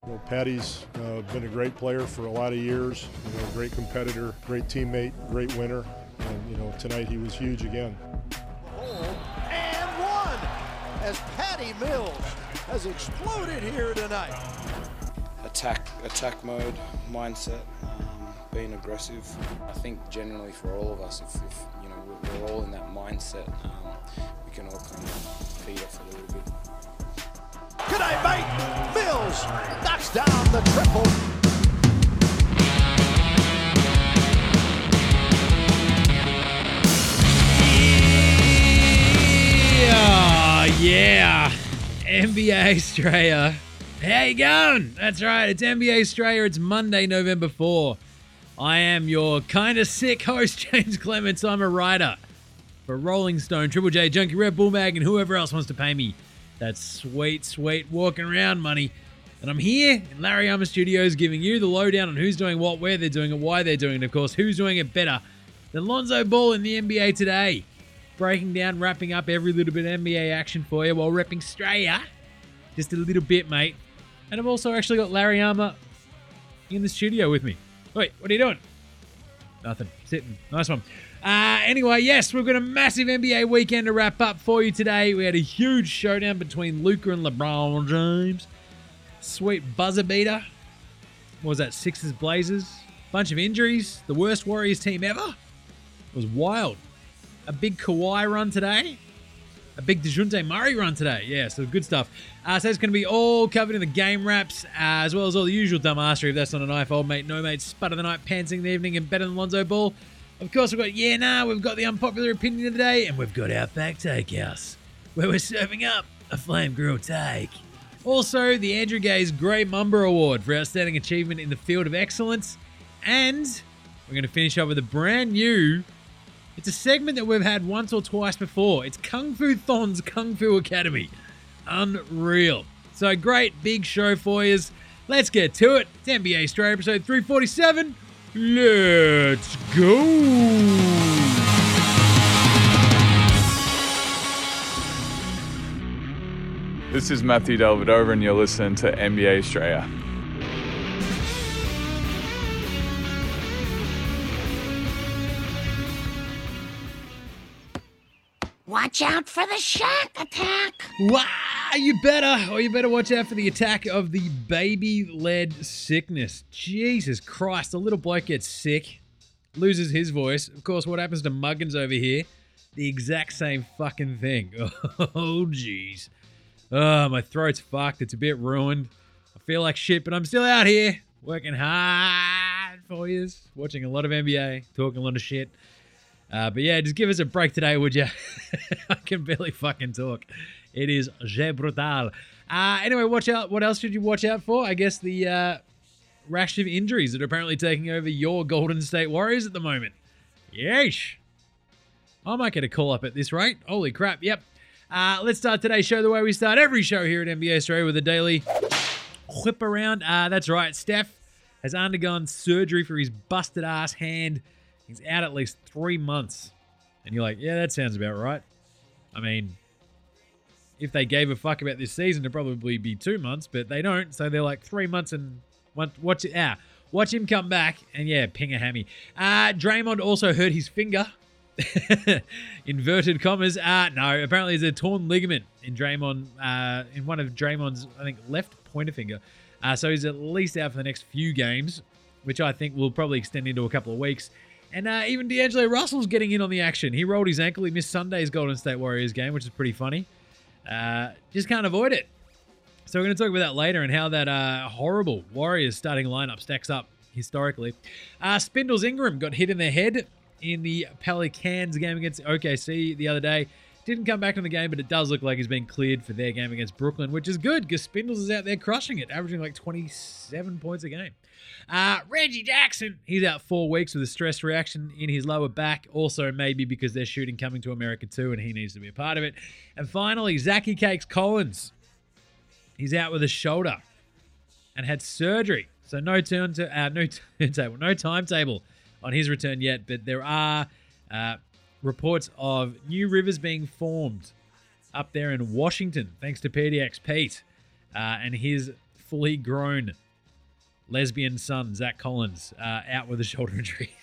Patty's been a great player for a lot of years, great competitor, great teammate, great winner, and tonight he was huge again. And one, as Patty Mills has exploded here tonight. Attack mode, mindset, being aggressive. I think generally for all of us, if we're all in that mindset, we can all kind of feed off a little bit. Good night, mate. Mills knocks down the triple. Yeah. NBA Australia. How you going? That's right. It's NBA Australia. It's Monday, November 4. I am your kind of sick host, James Clements. I'm a writer for Rolling Stone, Triple J, Junkie Red Bull Mag, and whoever else wants to pay me that sweet, sweet walking around money. And I'm here in Larry Armour Studios giving you the lowdown on who's doing what, where they're doing it, why they're doing it, and of course, who's doing it better than Lonzo Ball in the NBA today. Breaking down, wrapping up every little bit of NBA action for you while repping Australia. Just a little bit, mate. And I've also actually got Larry Armour in the studio with me. Wait, what are you doing? Nothing. Sitting. Nice one. Anyway, yes, we've got a massive NBA weekend to wrap up for you today. We had a huge showdown between Luka and LeBron James. Sweet buzzer beater. What was that? Sixers Blazers. Bunch of injuries. The worst Warriors team ever. It was wild. A big Kawhi run today. A big DeJounte Murray run today. Yeah, so good stuff. So it's going to be all covered in the game wraps, as well as all the usual dumbassery. If that's not a knife, old mate, no mate, spud of the night, pantsing in the evening, and better than Lonzo Ball. Of course, we've got we've got the unpopular opinion of the day, and we've got our fact takehouse, where we're serving up a flame grilled take. Also, the Andrew Gaze Grey Mumber Award for outstanding achievement in the field of excellence. And we're going to finish up with a brand new... It's a segment that we've had once or twice before. It's Kung Fu Thon's Kung Fu Academy. Unreal. So great big show for you. Let's get to it. It's NBA Australia episode 347. Let's go. This is Matthew Delvedova and you're listening to NBA Australia. Watch out for the Shaq attack. Wow, you better watch out for the attack of the baby-led sickness. Jesus Christ, the little bloke gets sick, loses his voice. Of course, what happens to Muggins over here? The exact same fucking thing. Oh, jeez. Oh, my throat's fucked. It's a bit ruined. I feel like shit, but I'm still out here working hard for you, watching a lot of NBA, talking a lot of shit. But yeah, just give us a break today, would you? I can barely fucking talk. It is je brutal. Anyway, watch out. What else should you watch out for? I guess the rash of injuries that are apparently taking over your Golden State Warriors at the moment. Yeesh. I might get a call up at this rate. Holy crap. Yep. Let's start today's show the way we start every show here at NBA Australia with a daily whip around. That's right. Steph has undergone surgery for his busted ass hand. He's out at least 3 months. And you're like, yeah, that sounds about right. I mean, if they gave a fuck about this season, it'd probably be 2 months, but they don't. So they're like 3 months and watch him come back and yeah, ping a hammy. Draymond also hurt his finger. Inverted commas. No, apparently there's a torn ligament in Draymond, in one of Draymond's, I think, left pointer finger. So he's at least out for the next few games, which I think will probably extend into a couple of weeks. And even D'Angelo Russell's getting in on the action. He rolled his ankle. He missed Sunday's Golden State Warriors game, which is pretty funny. Just can't avoid it. So we're going to talk about that later and how that horrible Warriors starting lineup stacks up historically. Spindles Ingram got hit in the head in the Pelicans game against OKC the other day. Didn't come back in the game, but it does look like he's been cleared for their game against Brooklyn, which is good because Spindles is out there crushing it, averaging like 27 points a game. Reggie Jackson, he's out 4 weeks with a stress reaction in his lower back. Also, maybe because they're shooting Coming to America 2 and he needs to be a part of it. And finally, Zachy Cakes Collins. He's out with a shoulder and had surgery. So no timetable on his return yet, but there are reports of new rivers being formed up there in Washington, thanks to PDX Pete and his fully grown lesbian son, Zach Collins, out with a shoulder injury.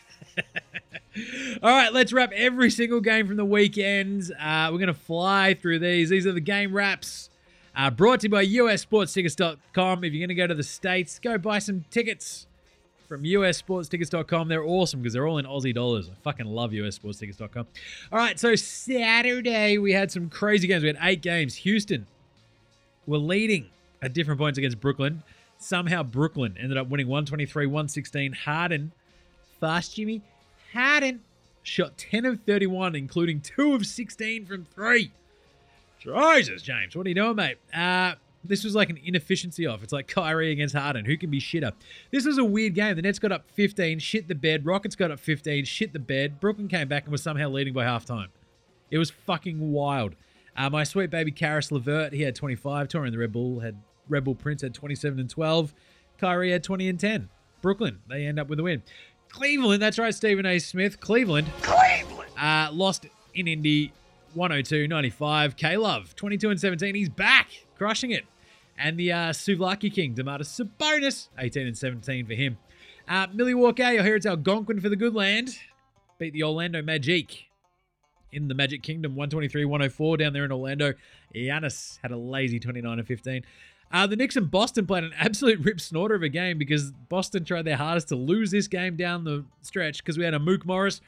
All right, let's wrap every single game from the weekends. We're going to fly through these. These are the game wraps brought to you by USSportsTickets.com. If you're going to go to the States, go buy some tickets from USSportsTickets.com. They're awesome because they're all in Aussie dollars. I fucking love USSportsTickets.com. All right, so Saturday we had some crazy games. We had 8 games. Houston were leading at different points against Brooklyn. Somehow Brooklyn ended up winning 123-116. Harden, fast Jimmy, Harden shot 10 of 31, including 2 of 16 from 3. Jesus, James, what are you doing, mate? This was like an inefficiency off. It's like Kyrie against Harden. Who can be shitter? This was a weird game. The Nets got up 15, shit the bed. Rockets got up 15, shit the bed. Brooklyn came back and was somehow leading by halftime. It was fucking wild. My sweet baby Karis LeVert, he had 25. Torian the Red Bull Prince had 27 and 12. Kyrie had 20 and 10. Brooklyn, they end up with a win. Cleveland, that's right, Stephen A. Smith. Cleveland lost in Indy 102-95. K-Love, 22 and 17. He's back, crushing it. And the Souvlaki King, Domantas Sabonis, 18 and 17 for him. Milwaukee, I hear it's Algonquin for the good land. Beat the Orlando Magic in the Magic Kingdom, 123-104 down there in Orlando. Giannis had a lazy 29 and 15. The Knicks and Boston played an absolute rip snorter of a game because Boston tried their hardest to lose this game down the stretch because we had a Mook Morris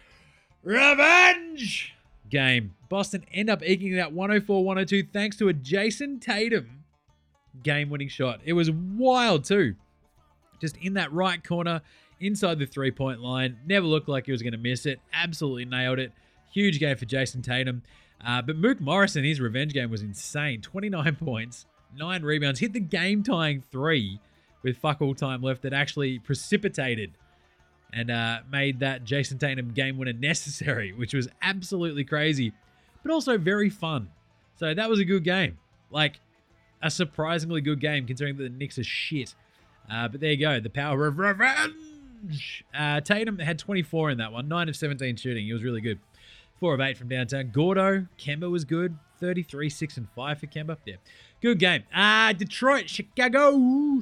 revenge game. Boston end up eking out 104-102 thanks to a Jason Tatum game-winning shot. It was wild too. Just in that right corner, inside the three-point line. Never looked like he was going to miss it. Absolutely nailed it. Huge game for Jason Tatum. But Mook Morris in his revenge game was insane. 29 points, 9 rebounds, hit the game-tying 3 with fuck all time left that actually precipitated and made that Jason Tatum game winner necessary, which was absolutely crazy, but also very fun. So that was a good game. Like, a surprisingly good game considering that the Knicks are shit. But there you go, the power of revenge. Tatum had 24 in that one, 9 of 17 shooting. He was really good. 4 of 8 from downtown. Gordo, Kemba was good. 33, 6 and 5 for Kemba. Yeah, good game. Detroit, Chicago.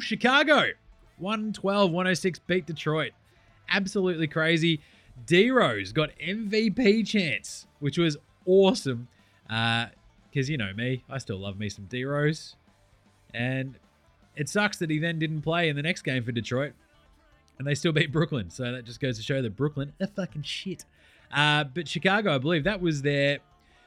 112-106 beat Detroit. Absolutely crazy. D-Rose got MVP chance, which was awesome. Because you know me, I still love me some D-Rose. And it sucks that he then didn't play in the next game for Detroit. And they still beat Brooklyn. So that just goes to show that Brooklyn are fucking shit. But Chicago, I believe, that was their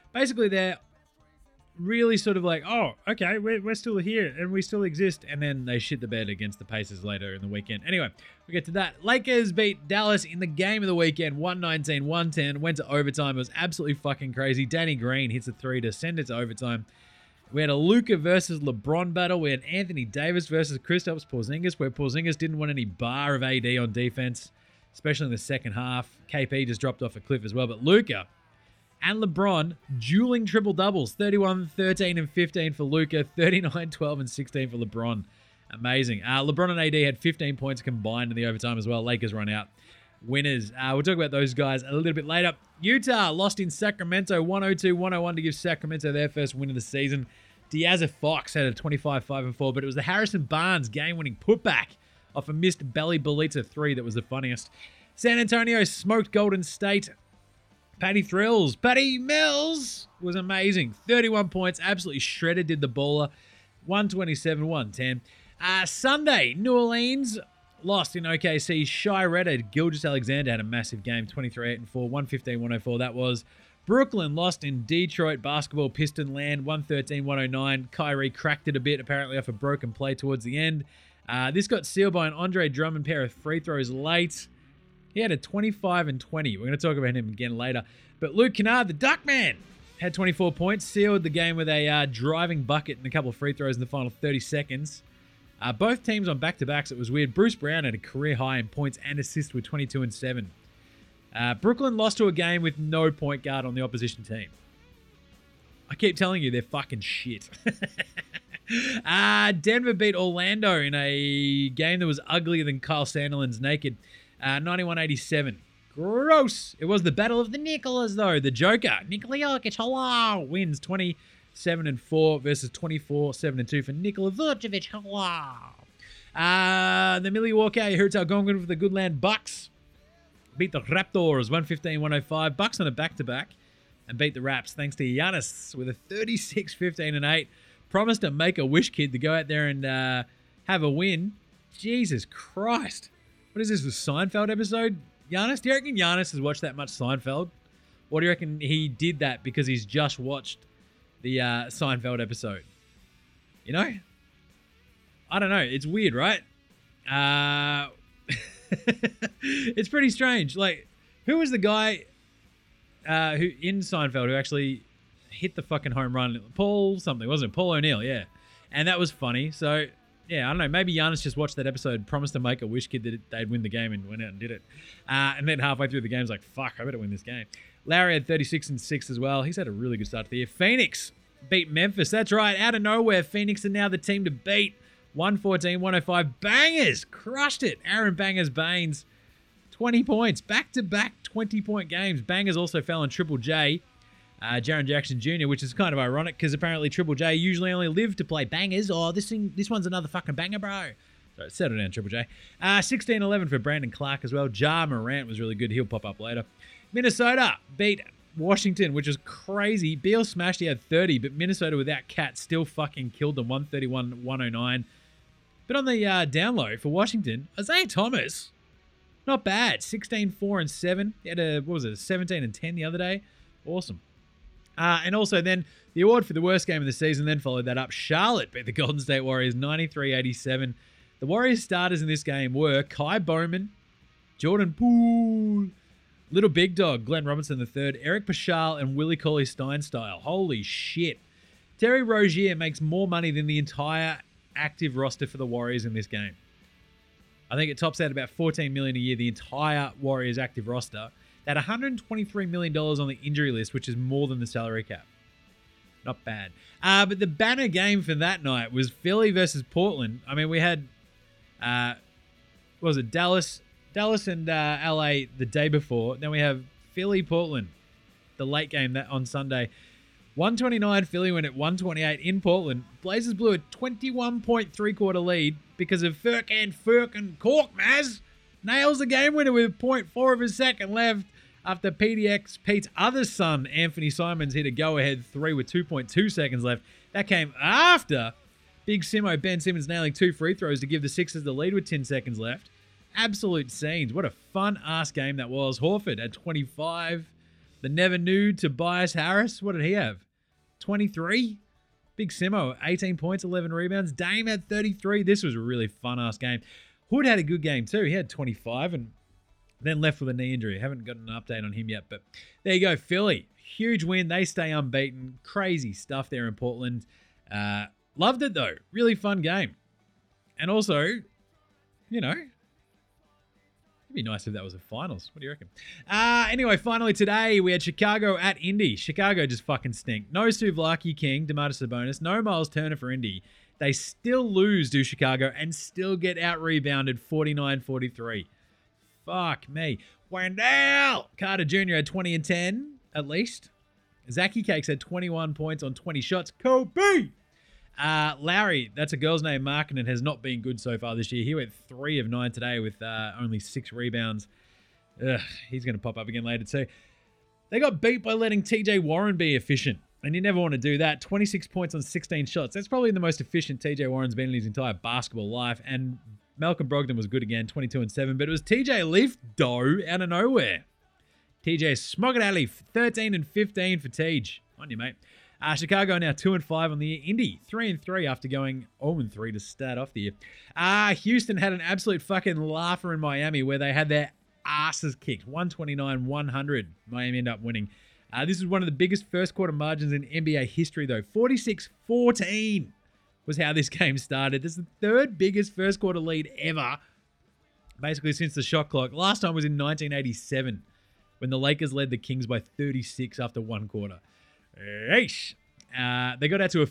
really sort of like, oh, okay, we're still here and we still exist. And then they shit the bed against the Pacers later in the weekend. Anyway, we'll get to that. Lakers beat Dallas in the game of the weekend, 119-110. Went to overtime. It was absolutely fucking crazy. Danny Green hits a 3 to send it to overtime. We had a Luka versus LeBron battle. We had Anthony Davis versus Kristaps Porzingis, where Porzingis didn't want any bar of AD on defense, especially in the second half. KP just dropped off a cliff as well. But Luka and LeBron dueling triple-doubles. 31, 13, and 15 for Luka. 39, 12, and 16 for LeBron. Amazing. LeBron and AD had 15 points combined in the overtime as well. Lakers run out winners. We'll talk about those guys a little bit later. Utah lost in Sacramento, 102-101 to give Sacramento their first win of the season. De'Aaron Fox had a 25, 5, and 4, but it was the Harrison Barnes game-winning putback off a missed Belly Belita 3 that was the funniest. San Antonio smoked Golden State. Patty Mills was amazing. 31 points, absolutely shredded, did the baller. 127-110. Sunday, New Orleans lost in OKC. Shai Redder, Gilgeous Alexander had a massive game, 23, 8, and 4, 115-104 that was. Brooklyn lost in Detroit basketball Piston land, 113-109. Kyrie cracked it a bit, apparently off a broken play towards the end. This got sealed by an Andre Drummond pair of free throws late. He had a 25 and 20. We're going to talk about him again later. But Luke Kennard, the Duckman, had 24 points, sealed the game with a driving bucket and a couple of free throws in the final 30 seconds. Both teams on back-to-backs. It was weird. Bruce Brown had a career high in points and assists with 22 and 7. Brooklyn lost to a game with no point guard on the opposition team. I keep telling you, they're fucking shit. Denver beat Orlando in a game that was uglier than Kyle Sandilands naked. 91-87. Gross. It was the battle of the Nicholas, though. The Joker, Nikola Jokic, hello, wins 27-4 versus 24-7-2 for Nikola Vucevic, hello. The Milwaukee Hurts Algonquin for the Goodland Bucks. Beat the Raptors 115-105. Bucks on a back-to-back and beat the Raps thanks to Giannis with a 36-15-8. Promised a Make-A-Wish kid to go out there and have a win. Jesus Christ. What is this, the Seinfeld episode? Giannis? Do you reckon Giannis has watched that much Seinfeld? Or do you reckon he did that because he's just watched the Seinfeld episode? You know? I don't know. It's weird, right? It's pretty strange. Like, who was the guy who in Seinfeld who actually hit the fucking home run? Paul something, wasn't it? Paul O'Neill, yeah. And that was funny. So, yeah, I don't know. Maybe Giannis just watched that episode, promised to Make-A-Wish kid that they'd win the game and went out and did it. And then halfway through the game, was like, fuck, I better win this game. Larry had 36-6 as well. He's had a really good start to the year. Phoenix beat Memphis. That's right. Out of nowhere, Phoenix are now the team to beat. 114-105. Bangers. Crushed it. Aaron Bangers Baines. 20 points. Back-to-back 20-point games. Bangers also fell on Triple J. Jaren Jackson Jr., which is kind of ironic because apparently Triple J usually only lived to play bangers. Oh, this one's another fucking banger, bro. So settle down, Triple J. 16-11 for Brandon Clark as well. Ja Morant was really good. He'll pop up later. Minnesota beat Washington, which is crazy. Beal smashed. He had 30, but Minnesota without Cat still fucking killed them. 131-109. But on the down low for Washington, Isaiah Thomas, not bad. 16-4-7. He had a 17-10 the other day. Awesome. And also then the award for the worst game of the season then followed that up. Charlotte beat the Golden State Warriors 93-87. The Warriors starters in this game were Kai Bowman, Jordan Poole, Little Big Dog, Glenn Robinson III, Eric Paschal, and Willie Cauley-Stein. Holy shit. Terry Rozier makes more money than the entire active roster for the Warriors in this game. I think it tops out about $14 million a year, the entire Warriors active roster. They had $123 million on the injury list, which is more than the salary cap. Not bad. But the banner game for that night was Philly versus Portland. I mean, we had, what was it, Dallas and LA the day before. Then we have Philly, Portland, the late game that on Sunday. 129, Philly went at 128 in Portland. Blazers blew a 21-point three-quarter lead because of Furkan Korkmaz nails the game winner with 0.4 of a second left after Pete's other son, Anthony Simons, hit a go-ahead three with 2.2 seconds left. That came after Big Simo Ben Simmons nailing 2 free throws to give the Sixers the lead with 10 seconds left. Absolute scenes. What a fun-ass game that was. Horford had 25. The never new Tobias Harris, what did he have? 23? Big Simo, 18 points, 11 rebounds. Dame had 33. This was a really fun-ass game. Hood had a good game too. He had 25 and then left with a knee injury. Haven't got an update on him yet, but there you go. Philly, huge win. They stay unbeaten. Crazy stuff there in Portland. Loved it though. Really fun game. And also, you know, it'd be nice if that was a finals. What do you reckon? Anyway, finally today, we had Chicago at Indy. Chicago just fucking stink. No Suvlaki King, Domantas Sabonis, no Miles Turner for Indy. They still lose to Chicago and still get out-rebounded 49-43. Fuck me. Wendell Carter Jr. had 20 and 10, at least. Zachy Cakes had 21 points on 20 shots. Kobe! Lowry, that's a girl's name, Markkinen, has not been good so far this year. He went 3 of 9 today with only 6 rebounds. He's going to pop up again later too. They got beat by letting TJ Warren be efficient. And you never want to do that. 26 points on 16 shots. That's probably the most efficient TJ Warren's been in his entire basketball life. And Malcolm Brogdon was good again, 22 and 7. But it was TJ Leaf, though, out of nowhere. TJ Smogadali, 13 and 15 for Tej. On you, mate. Chicago now 2 and 5 on the year. Indy 3 and 3 after going 0 and 3 to start off the year. Houston had an absolute fucking laugher in Miami where they had their asses kicked. 129-100. Miami ended up winning. This is one of the biggest first quarter margins in NBA history, though. 46-14 was how this game started. This is the third biggest first quarter lead ever, basically since the shot clock. Last time was in 1987 when the Lakers led the Kings by 36 after one quarter. Eesh. They got out to a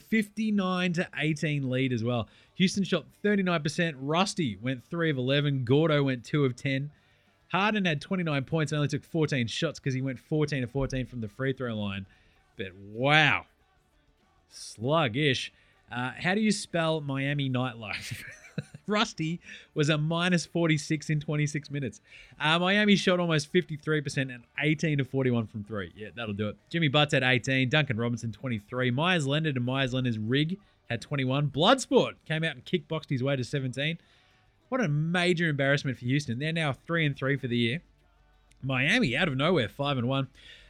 59-18 lead as well. Houston shot 39%. Rusty went 3 of 11. Gordo went 2 of 10. Harden had 29 points and only took 14 shots because he went 14 of 14 from the free throw line. But wow. Sluggish. How do you spell Miami nightlife? Rusty was a minus 46 in 26 minutes. Miami shot almost 53% and 18 to 41 from three. Yeah, that'll do it. Jimmy Butts had 18. Duncan Robinson, 23. Myers Leonard and Myers Leonard's rig had 21. Bloodsport came out and kickboxed his way to 17. What a major embarrassment for Houston. They're now 3-3 for the year. Miami, out of nowhere, 5-1.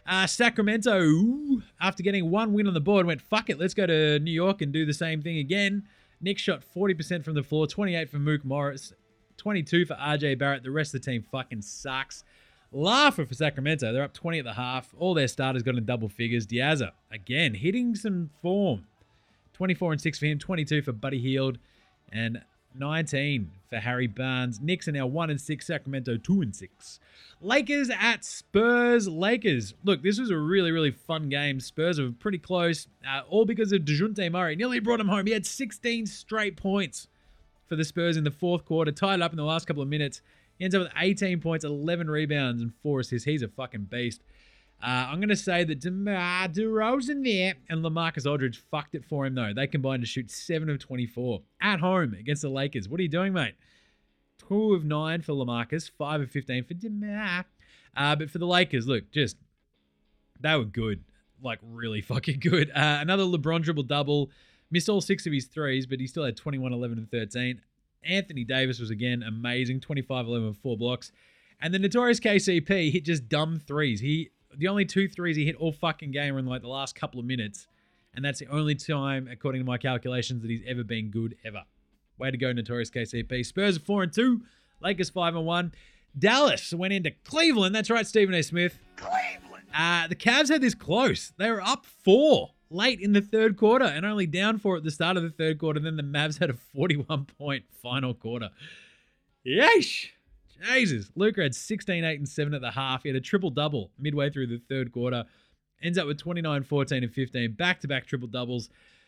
Sacramento, after getting one win on the board, went, fuck it, let's go to New York and do the same thing again. Nick shot 40% from the floor, 28 for Mook Morris, 22 for RJ Barrett. The rest of the team fucking sucks. Laugher for Sacramento. They're up 20 at the half. All their starters got in double figures. Diazza, again, hitting some form. 24 and 6 for him, 22 for Buddy Hield, and 19 for Harry Barnes. Knicks are now 1-6, Sacramento 2-6. Lakers at Spurs. Lakers. Look, this was a really, really fun game. Spurs were pretty close, all because of DeJounte Murray. Nearly brought him home. He had 16 straight points for the Spurs in the fourth quarter, tied up in the last couple of minutes. He ends up with 18 points, 11 rebounds, and 4 assists. He's a fucking beast. I'm going to say that DeMar DeRozan there and LaMarcus Aldridge fucked it for him, though. They combined to shoot 7 of 24 at home against the Lakers. What are you doing, mate? 2 of 9 for LaMarcus, 5 of 15 for DeMar. But for the Lakers, look, they were good. Like, really fucking good. Another LeBron triple-double. Missed all 6 of his threes, but he still had 21, 11, and 13. Anthony Davis was, again, amazing. 25, 11, and 4 blocks. And the notorious KCP hit just dumb threes. The only 2 threes he hit all fucking game were in like the last couple of minutes. And that's the only time, according to my calculations, that he's ever been good ever. Way to go, notorious KCP. Spurs are 4-2. Lakers 5-1. Dallas went into Cleveland. That's right, Stephen A. Smith. Cleveland. The Cavs had this close. They were up 4 late in the third quarter and only down 4 at the start of the third quarter. Then the Mavs had a 41-point final quarter. Yeesh. Jesus. Luka had 16, 8, and 7 at the half. He had a triple-double midway through the third quarter. Ends up with 29, 14, and 15. Back-to-back triple-doubles.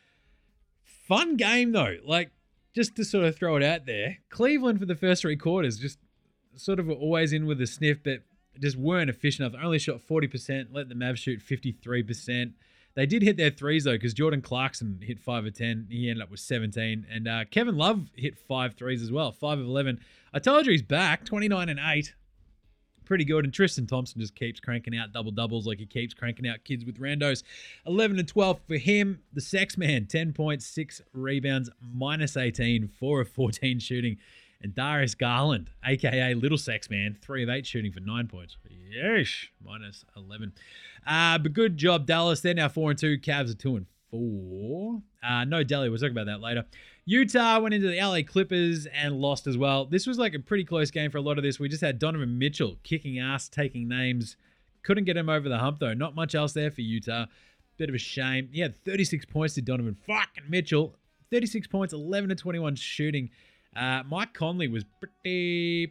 Fun game, though. Like, just to sort of throw it out there, Cleveland for the first 3 quarters just sort of were always in with a sniff, but just weren't efficient enough. They only shot 40%, let the Mavs shoot 53%. They did hit their threes, though, because Jordan Clarkson hit 5 of 10. He ended up with 17. And Kevin Love hit 5 threes as well, 5 of 11. I told you he's back, 29 and 8. Pretty good. And Tristan Thompson just keeps cranking out double-doubles like he keeps cranking out kids with randos. 11 and 12 for him. The Sex Man, 10 points, 6 rebounds, minus 18, 4 of 14 shooting. And Darius Garland, a.k.a. Little Sex Man, 3 of 8 shooting for 9 points. Yeesh, minus 11. But good job, Dallas. They're now 4-2. Cavs are 2-4. No Delhi. We'll talk about that later. Utah went into the LA Clippers and lost as well. This was like a pretty close game for a lot of this. We just had Donovan Mitchell kicking ass, taking names. Couldn't get him over the hump, though. Not much else there for Utah. Bit of a shame. He had 36 points to Donovan fucking Mitchell. 36 points, 11 to 21 shooting. Mike Conley was pretty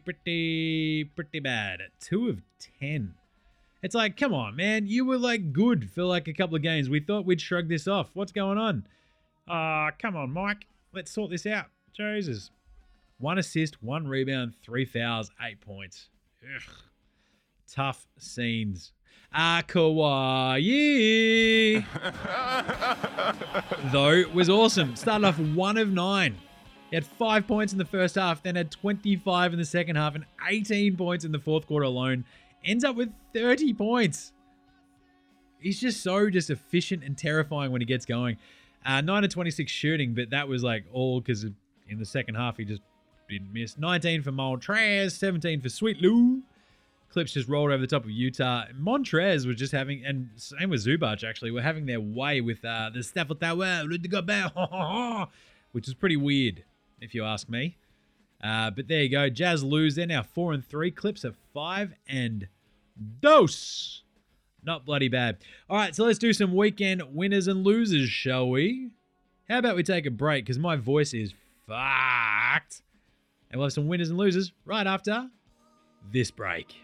bad at 2 of 10. It's like, come on, man. You were like good for like a couple of games. We thought we'd shrug this off. What's going on? Come on, Mike. Let's sort this out. Jesus. 1 assist, 1 rebound, 3 fouls, 8 points. Ugh. Tough scenes. Kawhi, though, was awesome. Started off 1 of 9. He had 5 points in the first half, then had 25 in the second half, and 18 points in the fourth quarter alone. Ends up with 30 points. He's just efficient and terrifying when he gets going. 9 of 26 shooting, but that was like all because in the second half he just didn't miss. 19 for Montrez, 17 for Sweet Lou. Clips just rolled over the top of Utah. Montrez was just having, and same with Zubac actually, were having their way with the Stafford Tower, which is pretty weird if you ask me. But there you go. Jazz lose. They're now 4-3. Clips are 5 and dose. Not bloody bad. All right, so let's do some weekend winners and losers, shall we? How about we take a break, because my voice is fucked. And we'll have some winners and losers right after this break.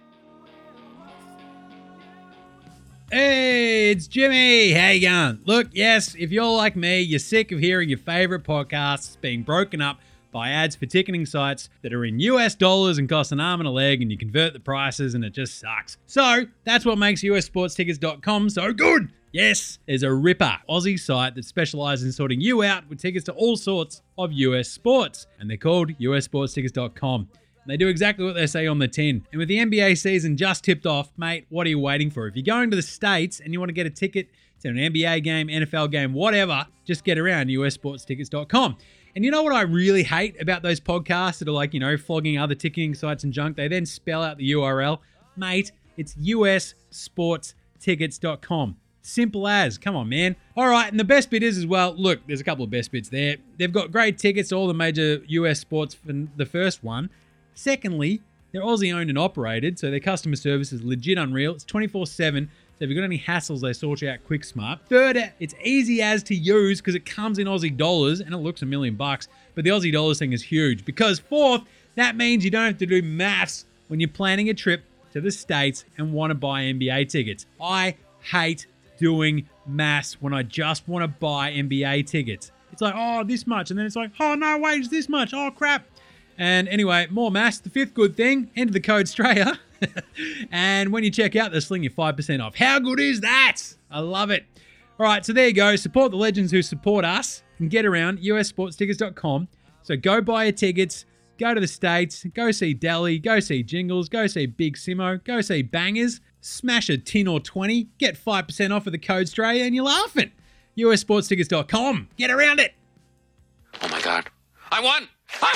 Hey, it's Jimmy. How you going? Look, yes, if you're like me, you're sick of hearing your favorite podcasts being broken up by ads for ticketing sites that are in US dollars and cost an arm and a leg, and you convert the prices and it just sucks. So that's what makes USSportstickets.com so good. Yes, there's a ripper Aussie site that specializes in sorting you out with tickets to all sorts of US sports, and they're called ussportstickets.com. And they do exactly what they say on the tin. And with the NBA season just tipped off, mate, what are you waiting for? If you're going to the States and you want to get a ticket to an NBA game, NFL game, whatever, just get around ussportstickets.com. And you know what I really hate about those podcasts that are like, flogging other ticketing sites and junk? They then spell out the URL. Mate, it's ussportstickets.com. Simple as. Come on, man. All right, and the best bit is as well, look, there's a couple of best bits there. They've got great tickets to all the major US sports for the first one. Secondly, they're Aussie-owned and operated, so their customer service is legit unreal. It's 24/7, so if you've got any hassles, they sort you out quick smart. Third, it's easy as to use because it comes in Aussie dollars and it looks $1 million, but the Aussie dollars thing is huge. Because fourth, that means you don't have to do maths when you're planning a trip to the States and want to buy NBA tickets. I hate doing maths when I just want to buy NBA tickets. It's like, oh, this much. And then it's like, oh, no, wait, it's this much. Oh, crap. And anyway, more maths. The fifth good thing, enter the code STRAYER. And when you check out, they'll sling you 5% off. How good is that? I love it. All right, so there you go. Support the legends who support us and get around ussportstickets.com. So go buy your tickets. Go to the States. Go see Delhi. Go see Jingles. Go see Big Simo. Go see Bangers. Smash a 10 or 20, get 5% off with the code STRAYER, and you're laughing. ussportstickets.com. Get around it. Oh my God. I won!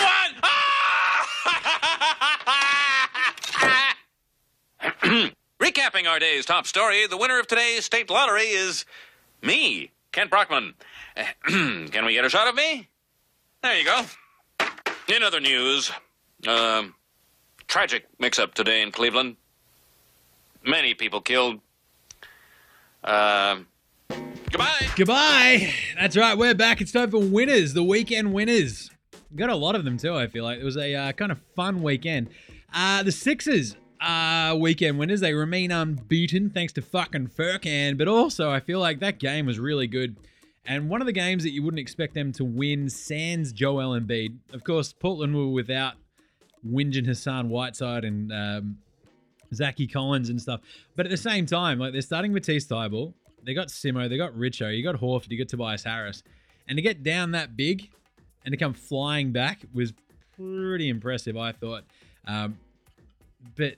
Recapping our day's top story, the winner of today's state lottery is me, Kent Brockman. Can we get a shot of me? There you go. In other news, tragic mix-up today in Cleveland. Many people killed. Goodbye. Goodbye. That's right. We're back. It's time for winners, the weekend winners. Got a lot of them too, I feel like. It was a kind of fun weekend. The Sixers are weekend winners. They remain unbeaten thanks to fucking Furkan. But also, I feel like that game was really good. And one of the games that you wouldn't expect them to win, sans Joel Embiid. Of course, Portland were without Whingin Hassan Whiteside and Zachy Collins and stuff. But at the same time, like, they're starting Matisse Thybulle. They got Simo, they got Richo, you got Horford, you got Tobias Harris. And to get down that big and to come flying back was pretty impressive, I thought. But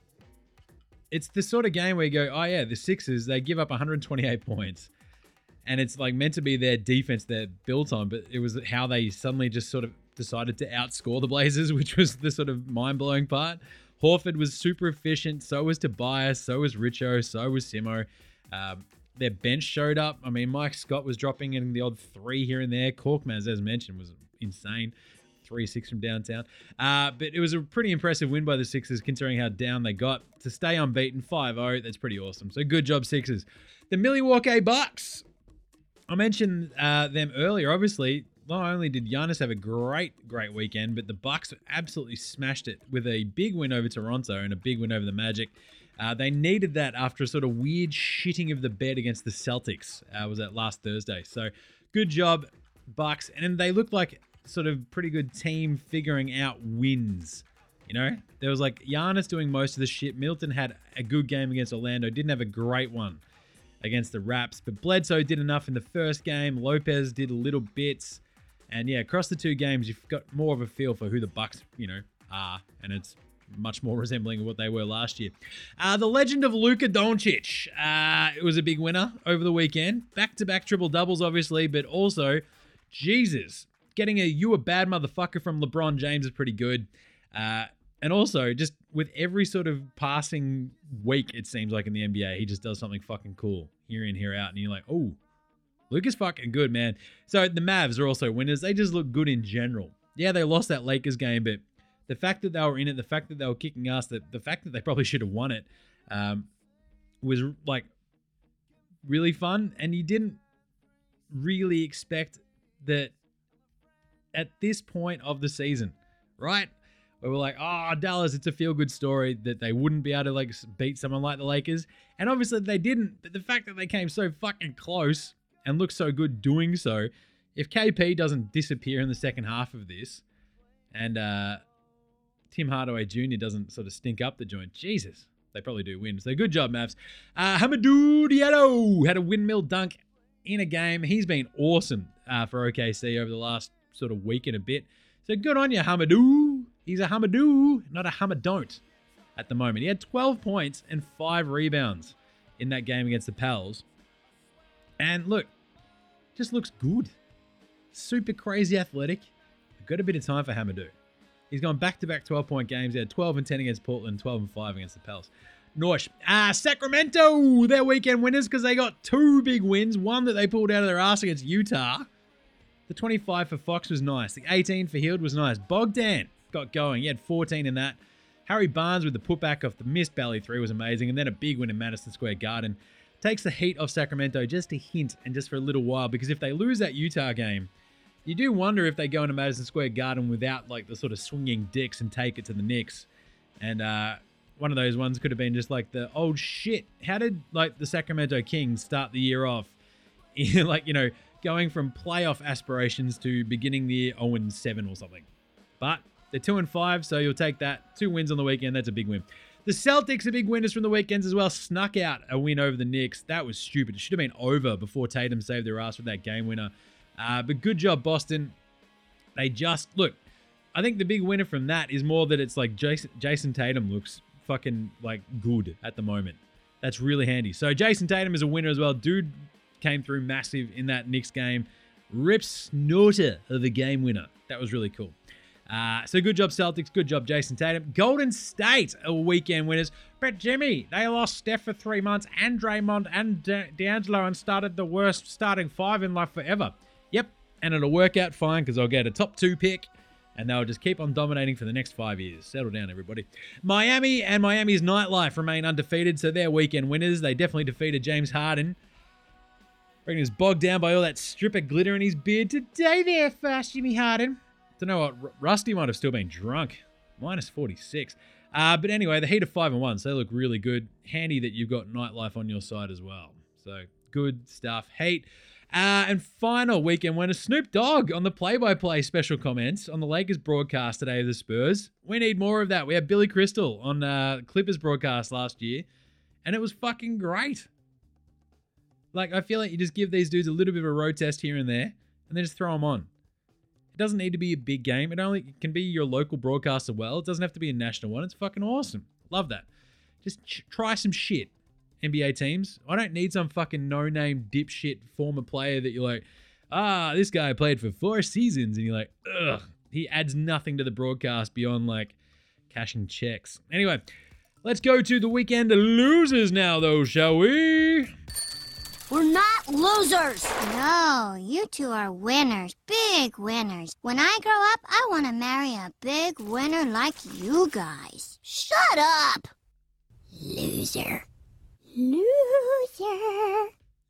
it's the sort of game where you go, oh yeah, the Sixers, they give up 128 points. And it's like meant to be their defense they're built on, but it was how they suddenly just sort of decided to outscore the Blazers, which was the sort of mind-blowing part. Horford was super efficient, so was Tobias, so was Richo, so was Simo. Their bench showed up. I mean, Mike Scott was dropping in the odd 3 here and there. Korkmaz, as mentioned, was insane. 3-6 from downtown. But it was a pretty impressive win by the Sixers, considering how down they got. To stay unbeaten, 5-0, that's pretty awesome. So good job, Sixers. The Milwaukee Bucks. I mentioned them earlier, obviously. Not only did Giannis have a great weekend, but the Bucks absolutely smashed it with a big win over Toronto and a big win over the Magic. They needed that after a sort of weird shitting of the bed against the Celtics. Was that last Thursday? So good job, Bucks. And they looked like sort of pretty good team figuring out wins. You know, there was like Giannis doing most of the shit. Middleton had a good game against Orlando. Didn't have a great one against the Raps, but Bledsoe did enough in the first game. Lopez did a little bits. And yeah, across the 2 games, you've got more of a feel for who the Bucks, are. And it's much more resembling what they were last year. The legend of Luka Doncic. It was a big winner over the weekend. Back-to-back triple-doubles, obviously, but also, Jesus, getting a "you a bad motherfucker" from LeBron James is pretty good. And also, just with every sort of passing week, it seems like in the NBA, he just does something fucking cool here in, here out. And you're like, oh, Luka's fucking good, man. So the Mavs are also winners. They just look good in general. Yeah, they lost that Lakers game, but the fact that they were in it, the fact that they were kicking ass, the fact that they probably should have won it was like really fun. And you didn't really expect that at this point of the season, right? Where we're like, oh, Dallas, it's a feel-good story that they wouldn't be able to like beat someone like the Lakers. And obviously they didn't. But the fact that they came so fucking close and look so good doing so, if KP doesn't disappear in the second half of this and Tim Hardaway Jr. doesn't sort of stink up the joint, Jesus, they probably do win. So good job, Mavs. Hamidou Diallo had a windmill dunk in a game. He's been awesome for OKC over the last sort of week and a bit. So good on you, Hamidou. He's a Hamidou, not a Hamadont at the moment. He had 12 points and 5 rebounds in that game against the Pels. And look, just looks good. Super crazy athletic. I've got a bit of time for Hamidou. He's gone back-to-back 12-point games. He had 12 and 10 against Portland, 12 and 5 against the Pels. Norsh. Sacramento, their weekend winners because they got 2 big wins. One that they pulled out of their ass against Utah. The 25 for Fox was nice. The 18 for Hield was nice. Bogdan got going. He had 14 in that. Harry Barnes with the putback off the missed Bally 3 was amazing. And then a big win in Madison Square Garden. Takes the heat off Sacramento just a hint and just for a little while. Because if they lose that Utah game, you do wonder if they go into Madison Square Garden without like the sort of swinging dicks and take it to the Knicks. And one of those ones could have been just like the, oh shit, how did like the Sacramento Kings start the year off like, you know, going from playoff aspirations to beginning the year 0-7 or something. But they're 2-5, so you'll take that. 2 wins on the weekend, that's a big win. The Celtics are big winners from the weekends as well. Snuck out a win over the Knicks. That was stupid. It should have been over before Tatum saved their ass with that game winner. But good job, Boston. They just, look, I think the big winner from that is more that it's like Jason Tatum looks fucking like good at the moment. That's really handy. So Jason Tatum is a winner as well. Dude came through massive in that Knicks game. Rip Snorter of the game winner. That was really cool. So good job, Celtics. Good job, Jason Tatum. Golden State are weekend winners. But Jimmy, they lost Steph for 3 months and Draymond and D'Angelo and started the worst starting 5 in life forever. Yep, and it'll work out fine because I'll get a top 2 pick and they'll just keep on dominating for the next 5 years. Settle down, everybody. Miami and Miami's nightlife remain undefeated, so they're weekend winners. They definitely defeated James Harden. Reckon he was bogged down by all that strip of glitter in his beard today there, fast Jimmy Harden. Don't know what, Rusty might have still been drunk. Minus 46. But anyway, the Heat are 5-1, so they look really good. Handy that you've got nightlife on your side as well. So good stuff. Heat. And final weekend winner, Snoop Dogg on the play-by-play special comments on the Lakers broadcast today of the Spurs. We need more of that. We had Billy Crystal on Clippers broadcast last year, and it was fucking great. Like, I feel like you just give these dudes a little bit of a road test here and there, and then just throw them on. It doesn't need to be a big game. It can be your local broadcast as well. It doesn't have to be a national one. It's fucking awesome. Love that. Just try some shit. NBA teams. I don't need some fucking no-name dipshit former player that you're like, this guy played for 4 seasons, and you're like, ugh. He adds nothing to the broadcast beyond like cashing checks. Anyway, let's go to the weekend losers now, though, shall we? We're not losers. No, you two are winners. Big winners. When I grow up, I want to marry a big winner like you guys. Shut up. Loser. Loser.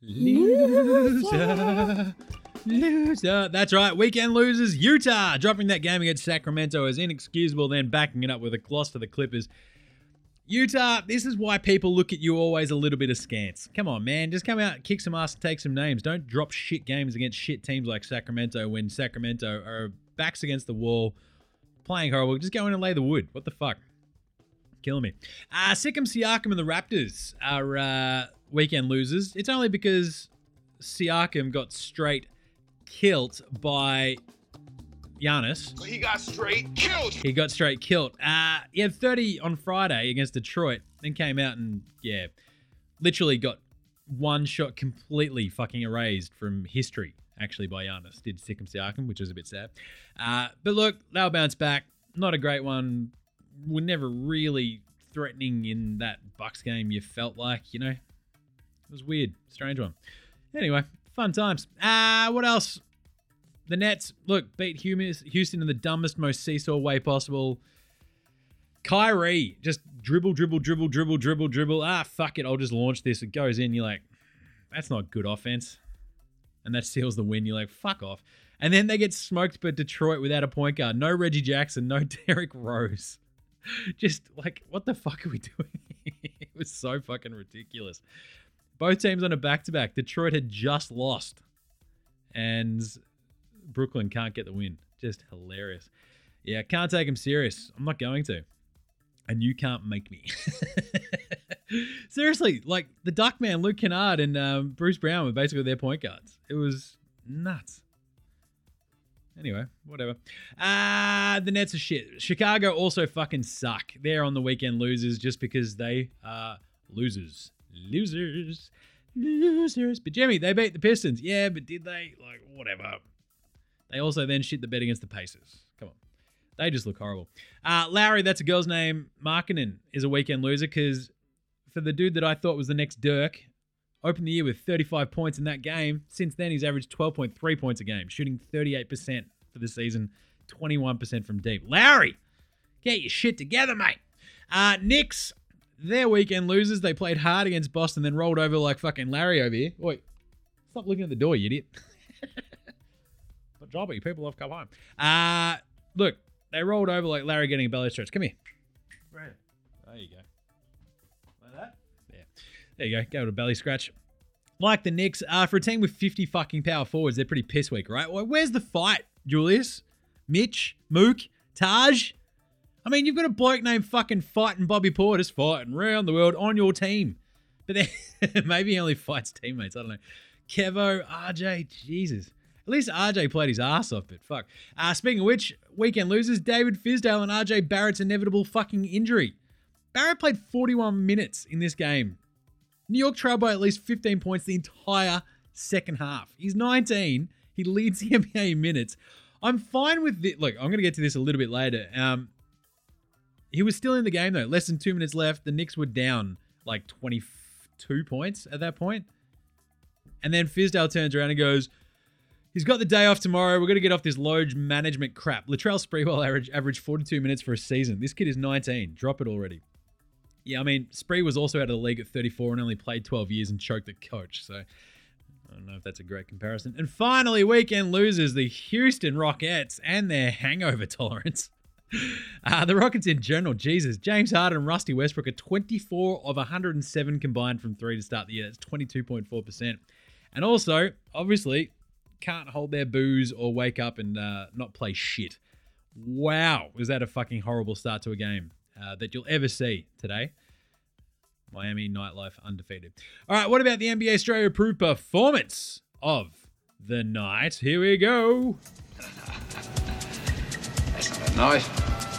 Loser. Loser. That's right. Weekend losers. Utah dropping that game against Sacramento is inexcusable, then backing it up with a loss to the Clippers. Utah, this is why people look at you always a little bit askance. Come on, man. Just come out, kick some ass, and take some names. Don't drop shit games against shit teams like Sacramento when Sacramento are backs against the wall, playing horrible. Just go in and lay the wood. What the fuck? Killing me. Sikkim Siakam and the Raptors are weekend losers. It's only because Siakam got straight killed by Giannis. He got straight killed. He got straight killed. He had 30 on Friday against Detroit, then came out and, literally got one shot completely fucking erased from history, actually, by Giannis. Did Sikkim Siakam, which was a bit sad. But look, they'll bounce back. Not a great one. We're never really threatening in that Bucks game, you felt like, you know. It was weird. Strange one. Anyway, fun times. What else? The Nets, look, beat Houston in the dumbest, most seesaw way possible. Kyrie, just dribble. Fuck it, I'll just launch this. It goes in. You're like, that's not good offense. And that seals the win. You're like, fuck off. And then they get smoked by Detroit without a point guard. No Reggie Jackson, no Derrick Rose. Just like, what the fuck are we doing? It was so fucking ridiculous. Both teams on a back-to-back. Detroit had just lost. And Brooklyn can't get the win. Just hilarious. Yeah, can't take them serious. I'm not going to. And you can't make me. Seriously, like the Duckman, Luke Kennard, and Bruce Brown were basically their point guards. It was nuts. Anyway, whatever. The Nets are shit. Chicago also fucking suck. They're on the weekend losers just because they are losers. Losers. But Jimmy, they beat the Pistons. Yeah, but did they? Like, whatever. They also then shit the bed against the Pacers. Come on. They just look horrible. Lowry, that's a girl's name. Markkanen is a weekend loser because for the dude that I thought was the next Dirk, opened the year with 35 points in that game. Since then, he's averaged 12.3 points a game, shooting 38% for the season, 21% from deep. Lowry, get your shit together, mate. Knicks, they're weekend losers. They played hard against Boston, then rolled over like fucking Larry over here. Wait, stop looking at the door, you idiot. But Jobby, people have come home. Look, they rolled over like Larry getting a belly stretch. Come here. Right. There you go. Like that? Yeah. There you go. Go to a belly scratch. Like the Knicks, for a team with 50 fucking power forwards, they're pretty piss weak, right? Well, where's the fight, Julius? Mitch? Mook? Taj? I mean, you've got a bloke named fucking Fighting Bobby Portis fighting around the world on your team. But then maybe he only fights teammates. I don't know. Kevo, RJ, Jesus. At least RJ played his ass off, but fuck. Speaking of which, weekend losers, David Fizdale and RJ Barrett's inevitable fucking injury. Barrett played 41 minutes in this game. New York trailed by at least 15 points the entire second half. He's 19. He leads the NBA in minutes. I'm fine with this. Look, I'm going to get to this a little bit later. He was still in the game, though. Less than 2 minutes left. The Knicks were down like 22 points at that point. And then Fizdale turns around and goes, he's got the day off tomorrow. We're going to get off this load management crap. Latrell Sprewell averaged 42 minutes for a season. This kid is 19. Drop it already. Yeah, I mean, Spree was also out of the league at 34 and only played 12 years and choked the coach. So I don't know if that's a great comparison. And finally, weekend losers, the Houston Rockets and their hangover tolerance. The Rockets in general, Jesus. James Harden and Rusty Westbrook are 24 of 107 combined from three to start the year. That's 22.4%. And also, obviously, can't hold their booze or wake up and not play shit. Wow, was that a fucking horrible start to a game that you'll ever see today. Miami nightlife undefeated. All right, what about the NBA Australia approved performance of the night? Here we go. That's not a knife.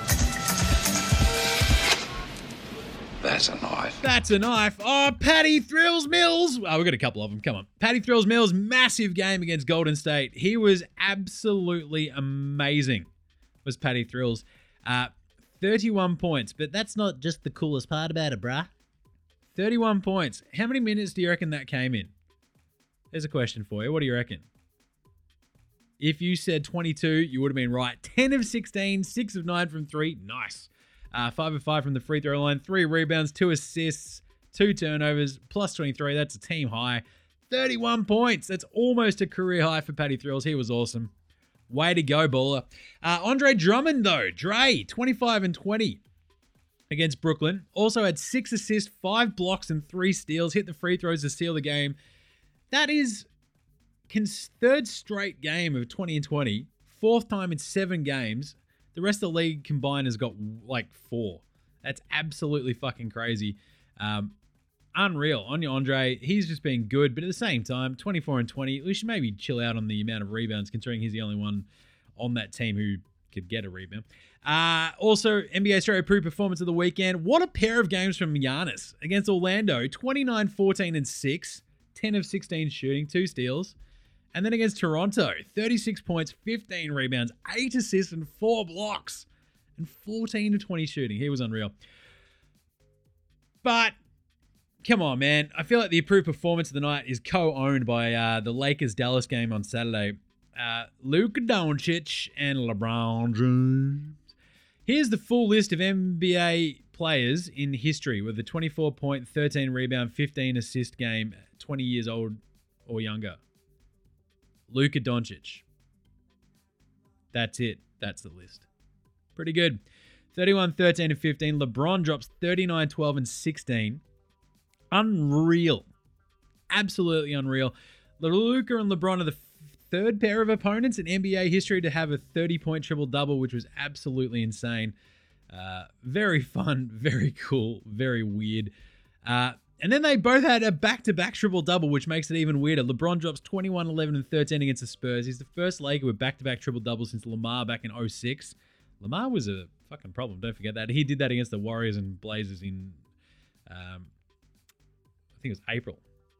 That's a knife. That's a knife. Oh, Patty Thrills Mills. Oh, we've got a couple of them. Come on. Patty Thrills Mills, massive game against Golden State. He was absolutely amazing, was Patty Thrills. 31 points, but that's not just the coolest part about it, bruh. 31 points. How many minutes do you reckon that came in? There's a question for you. What do you reckon? If you said 22, you would have been right. 10 of 16, 6 of 9 from 3. Nice. 5 of 5 from the free throw line. 3 rebounds, 2 assists, 2 turnovers, plus 23. That's a team high. 31 points. That's almost a career high for Patty Thrills. He was awesome. Way to go, baller. Andre Drummond, though. Dre, 25 and 20 against Brooklyn. Also had 6 assists, 5 blocks, and 3 steals. Hit the free throws to seal the game. That is third straight game of 20 and 20. Fourth time in 7 games. The rest of the league combined has got like 4. That's absolutely fucking crazy. Unreal. On your Andre, he's just been good, but at the same time, 24 and 20, we should maybe chill out on the amount of rebounds, considering he's the only one on that team who could get a rebound. Also, NBA Australia approved performance of the weekend. What a pair of games from Giannis against Orlando. 29, 14, and 6. 10 of 16 shooting, 2 steals. And then against Toronto, 36 points, 15 rebounds, 8 assists, and 4 blocks. And 14 of 20 shooting. He was unreal. But come on, man. I feel like the approved performance of the night is co-owned by the Lakers-Dallas game on Saturday. Luka Doncic and LeBron James. Here's the full list of NBA players in history with a 24-point, 13 rebound, 15 assist game, 20 years old or younger. Luka Doncic. That's it. That's the list. Pretty good. 31, 13, and 15. LeBron drops 39, 12, and 16. Unreal. Absolutely unreal. Luka and LeBron are the third pair of opponents in NBA history to have a 30-point triple-double, which was absolutely insane. Very fun, very cool, very weird. And then they both had a back-to-back triple-double, which makes it even weirder. LeBron drops 21, 11, and 13 against the Spurs. He's the first Laker with back-to-back triple-doubles since Lamar back in 2006. Lamar was a fucking problem, don't forget that. He did that against the Warriors and Blazers in, I think it was April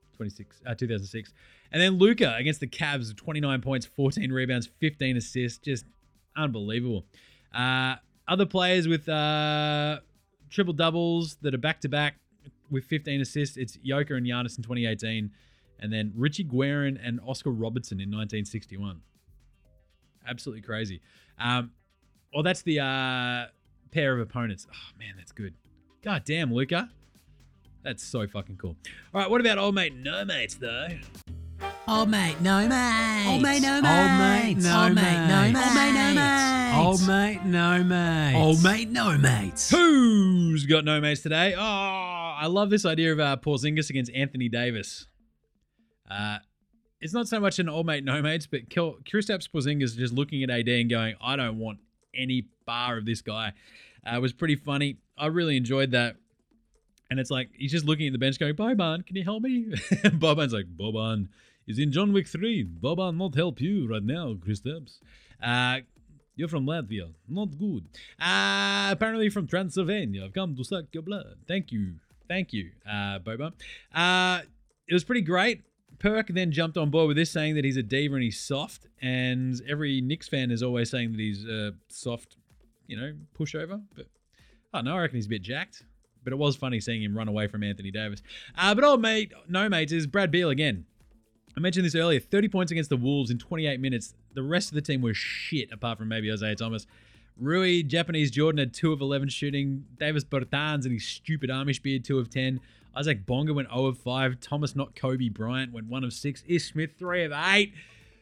2006. And then Luka against the Cavs, 29 points, 14 rebounds, 15 assists. Just unbelievable. Other players with triple-doubles that are back-to-back with 15 assists, it's Joker and Giannis in 2018, and then Richie Guerin and Oscar Robertson in 1961. Absolutely crazy. Well, that's the pair of opponents. Oh, man, that's good. God damn, Luka. That's so fucking cool. All right, what about old mate no mates, though? Old mate, no mates. Old mate, no mates. Old mate, no mates. Old mate, no mates. Old mate, no mates. Old mate, no mates. Who's got no mates today? Oh, I love this idea of Porzingis against Anthony Davis. It's not so much an old mate, no mates, but Kristaps Porzingis just looking at AD and going, I don't want any bar of this guy. It was pretty funny. I really enjoyed that. And it's like, he's just looking at the bench going, Boban, can you help me? Boban's like, Boban is in John Wick 3. Boban not help you right now, Kristaps. You're from Latvia. Not good. Apparently from Transylvania. I've come to suck your blood. Thank you. Boban. It was pretty great. Perk then jumped on board with this, saying that he's a diva and he's soft. And every Knicks fan is always saying that he's soft, pushover. But I don't know. I reckon he's a bit jacked. But it was funny seeing him run away from Anthony Davis. But old mate, no mates, is Brad Beal again. I mentioned this earlier. 30 points against the Wolves in 28 minutes. The rest of the team was shit, apart from maybe Isaiah Thomas. Rui, Japanese Jordan, had 2 of 11 shooting. Davis Bertans and his stupid Amish beard, 2 of 10. Isaac Bonga went 0 of 5. Thomas, not Kobe Bryant, went 1 of 6. Ish Smith, 3 of 8.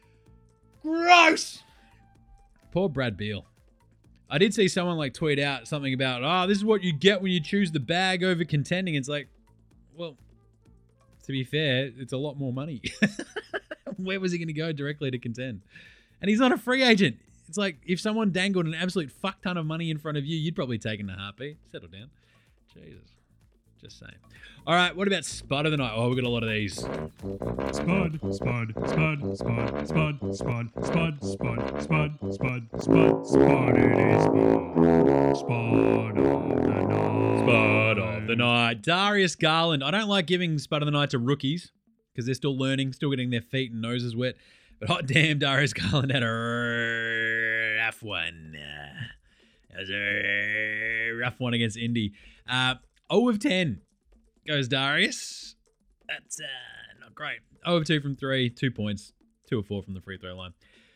Gross! Poor Brad Beal. I did see someone tweet out something about, this is what you get when you choose the bag over contending. It's like, well, to be fair, it's a lot more money. Where was he going to go directly to contend? And he's not a free agent. It's like, if someone dangled an absolute fuck ton of money in front of you, you'd probably take it in a heartbeat. Settle down. Jesus. Just saying. All right, what about Spud of the Night? Oh, we've got a lot of these. Spud of the Night. Spud of the Night. Darius Garland. I don't like giving Spud of the Night to rookies because they're still learning, still getting their feet and noses wet. But hot damn, Darius Garland had a rough one. It was a rough one against Indy. 0 of 10 goes Darius. That's not great. 0 of 2 from 3, 2 points, 2 of 4 from the free throw line.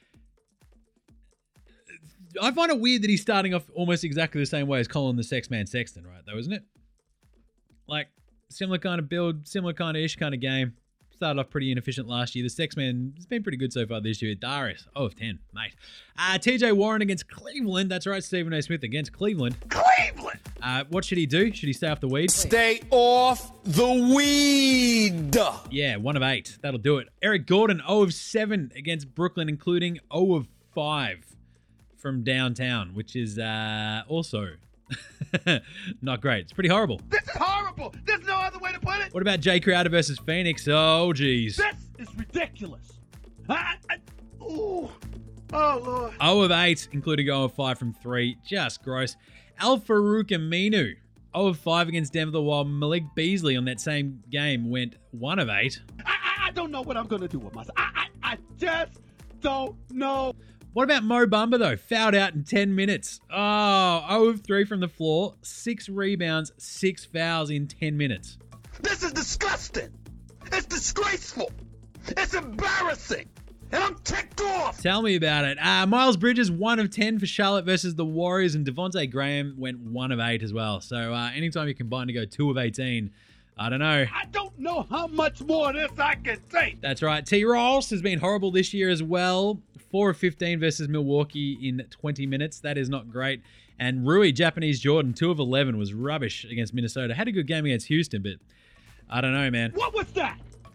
I find it weird that he's starting off almost exactly the same way as Colin the Sex Man Sexton, right? Though, isn't it? Like, similar kind of build, similar kind of ish kind of game. Started off pretty inefficient last year. The Sex Man has been pretty good so far this year. Darius, 0 of 10, mate. TJ Warren against Cleveland. That's right, Stephen A. Smith against Cleveland. Cleveland! What should he do? Should he stay off the weed? Stay off the weed! Yeah, 1 of 8. That'll do it. Eric Gordon, 0 of 7 against Brooklyn, including 0 of 5 from downtown, which is also not great. It's pretty horrible. This is horrible! There's no other way to put it! What about Jay Crowder versus Phoenix? Oh, geez. This is ridiculous. Oh, Lord. 0 of 8, including 0 of 5 from 3. Just gross. Al-Farouq Aminu, 0 of 5 against Denver, while Malik Beasley on that same game went 1 of 8. I don't know what I'm going to do with myself. I just don't know. What about Mo Bamba, though? Fouled out in 10 minutes. Oh, 0 of 3 from the floor, 6 rebounds, 6 fouls in 10 minutes. This is disgusting. It's disgraceful. It's embarrassing. And I'm ticked off. Tell me about it. Miles Bridges, 1 of 10 for Charlotte versus the Warriors, and Devontae Graham went 1 of 8 as well. So anytime you combine to go 2 of 18, I don't know. I don't know how much more of this I can take. That's right. T. Ross has been horrible this year as well. 4 of 15 versus Milwaukee in 20 minutes. That is not great. And Rui, Japanese Jordan, 2 of 11 was rubbish against Minnesota. Had a good game against Houston, but I don't know, man. What was that?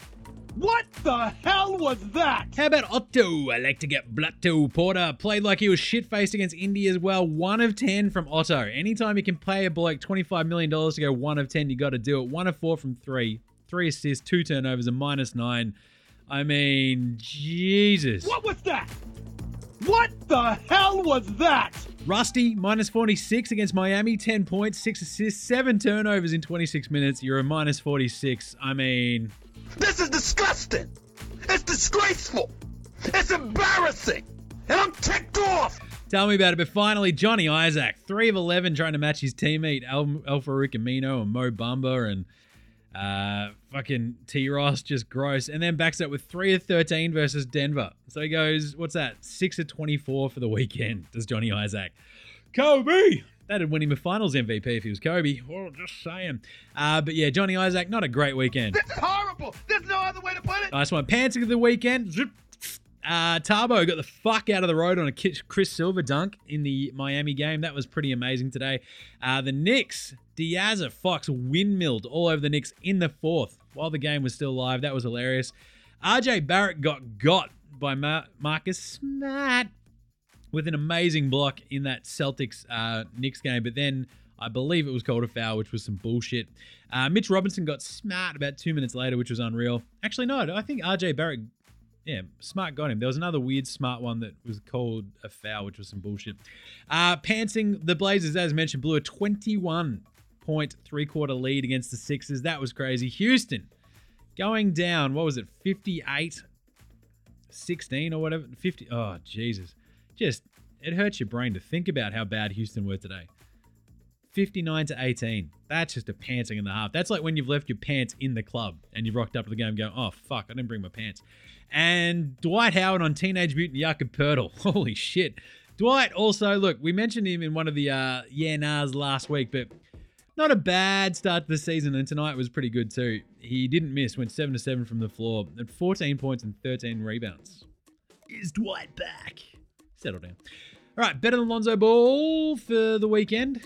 What the hell was that? How about Otto? I like to get Blutto. Porter played like he was shit-faced against India as well. 1 of 10 from Otto. Anytime you can pay a bloke $25 million to go 1 of 10, you got to do it. 1 of 4 from 3. 3 assists, 2 turnovers, a -9. I mean, Jesus. What was that? What the hell was that? Rusty, -46 against Miami. 10 points, 6 assists, 7 turnovers in 26 minutes. You're a -46. I mean... This is disgusting. It's disgraceful. It's embarrassing. And I'm ticked off. Tell me about it. But finally, Johnny Isaac, 3 of 11 trying to match his teammate El Farouk Amino and Mo Bamba and fucking T-Ross, just gross. And then backs up with 3 of 13 versus Denver. So he goes, what's that? 6 of 24 for the weekend, does Johnny Isaac. Kobe! That'd win him a finals MVP if he was Kobe. Oh, just saying. But yeah, Johnny Isaac, not a great weekend. This is horrible. There's no other way to put it. Nice one. Pantsing of the weekend. Tabo got the fuck out of the road on a Chris Silver dunk in the Miami game. That was pretty amazing today. The Knicks, Diaz Fox windmilled all over the Knicks in the 4th while the game was still live. That was hilarious. RJ Barrett got by Marcus Smart with an amazing block in that Celtics Knicks game. But then I believe it was called a foul, which was some bullshit. Mitch Robinson got smart about 2 minutes later, which was unreal. Actually, no, I think RJ Barrett... Yeah, Smart got him. There was another weird Smart one that was called a foul, which was some bullshit. Pantsing, the Blazers, as mentioned, blew a 21-point three-quarter lead against the Sixers. That was crazy. Houston going down, what was it, 58-16 or whatever? 50. Oh, Jesus. Just, it hurts your brain to think about how bad Houston were today. 59-18. That's just a pantsing in the half. That's like when you've left your pants in the club and you've rocked up to the game going, oh, fuck, I didn't bring my pants. And Dwight Howard on Teenage Mutant Jakob Poeltl. Holy shit. Dwight also, look, we mentioned him in one of the nahs last week, but not a bad start to the season, and tonight was pretty good too. He didn't miss, went 7-7 from the floor, at 14 points and 13 rebounds. Is Dwight back? Settle down. All right, better than Lonzo Ball for the weekend.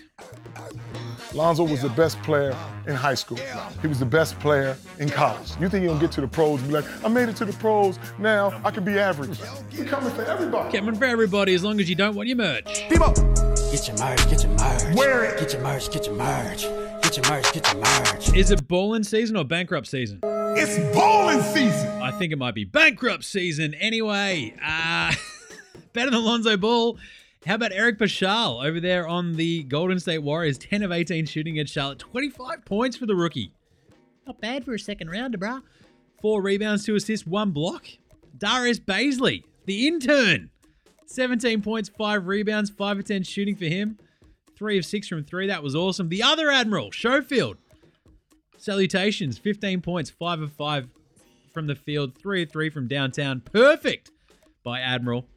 Lonzo was the best player in high school. He was the best player in college. You think he'll get to the pros and be like, I made it to the pros, now I can be average. We're coming for everybody. Coming for everybody as long as you don't want your merch. People. Get your merch, get your merch. Wear it. Get your merch, get your merch. Get your merch, get your merch. Is it ballin' season or bankrupt season? It's ballin' season. I think it might be bankrupt season. Anyway, better than Lonzo Ball. How about Eric Paschal over there on the Golden State Warriors? 10 of 18 shooting at Charlotte. 25 points for the rookie. Not bad for a second rounder, bruh. 4 rebounds, 2 assists, 1 block. Darius Baisley, the intern. 17 points, 5 rebounds, 5 of 10 shooting for him. 3 of 6 from 3. That was awesome. The other Admiral, Schofield. Salutations. 15 points, 5 of 5 from the field. 3 of 3 from downtown. Perfect by Admiral.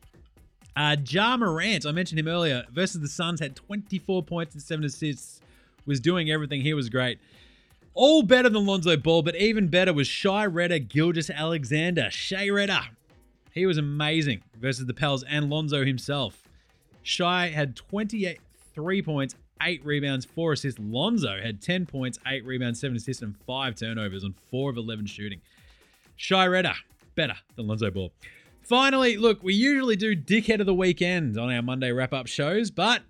Ja Morant, I mentioned him earlier, versus the Suns, had 24 points and 7 assists. Was doing everything. He was great. All better than Lonzo Ball, but even better was Shai Redder, Gilgeous-Alexander. Shai Redder. He was amazing versus the Pels and Lonzo himself. Shai had 23 points, 8 rebounds, 4 assists. Lonzo had 10 points, 8 rebounds, 7 assists, and 5 turnovers on 4 of 11 shooting. Shai Redder, better than Lonzo Ball. Finally, look, we usually do Dickhead of the Weekend on our Monday wrap-up shows, but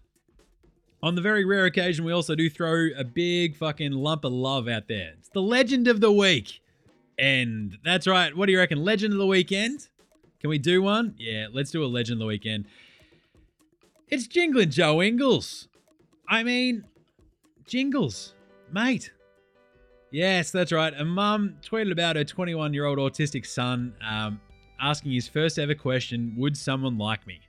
on the very rare occasion, we also do throw a big fucking lump of love out there. It's the Legend of the Week. And that's right. What do you reckon? Legend of the Weekend? Can we do one? Yeah, let's do a Legend of the Weekend. It's Jingling Joe Ingles. I mean, Jingles, mate. Yes, that's right. A mum tweeted about her 21-year-old autistic son, asking his first ever question, would someone like me?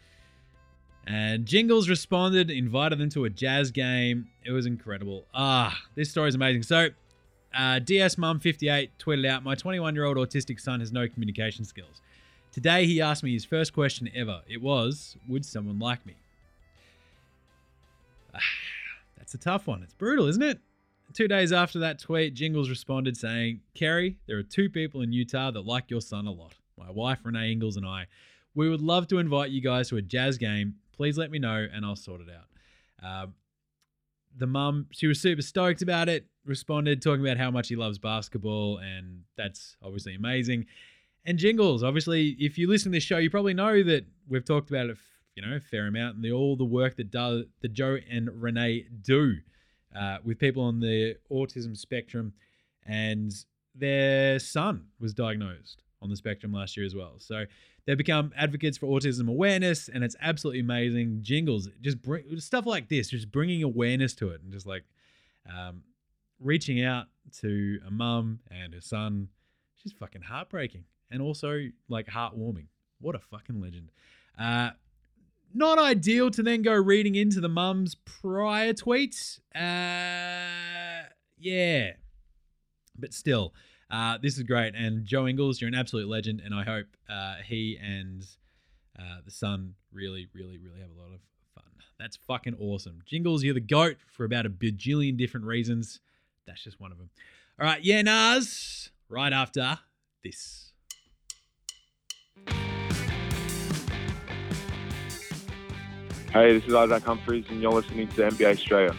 And Jingles responded, invited them to a jazz game. It was incredible. This story is amazing. So, DS Mum 58 tweeted out, my 21-year-old autistic son has no communication skills. Today, he asked me his first question ever. It was, would someone like me? That's a tough one. It's brutal, isn't it? 2 days after that tweet, Jingles responded saying, Kerry, there are 2 people in Utah that like your son a lot. My wife, Renee Ingles, and I. We would love to invite you guys to a jazz game. Please let me know and I'll sort it out. The mum, she was super stoked about it. responded talking about how much he loves basketball, and that's obviously amazing. And Jingles, obviously, if you listen to this show, you probably know that we've talked about it, a fair amount, and all the work that Joe and Renee do with people on the autism spectrum, and their son was diagnosed on the spectrum last year as well. So they've become advocates for autism awareness, and it's absolutely amazing. Jingles, just stuff like this, just bringing awareness to it, and just like reaching out to a mum and her son. She's fucking heartbreaking and also like heartwarming. What a fucking legend. Not ideal to then go reading into the mum's prior tweets. Yeah. But still, this is great. And Joe Ingles, you're an absolute legend. And I hope he and the son really, really, really have a lot of fun. That's fucking awesome. Jingles, you're the GOAT for about a bajillion different reasons. That's just one of them. All right. Yeah, Nas. Right after this. Hey, this is Isaac Humphries, and you're listening to NBA Australia.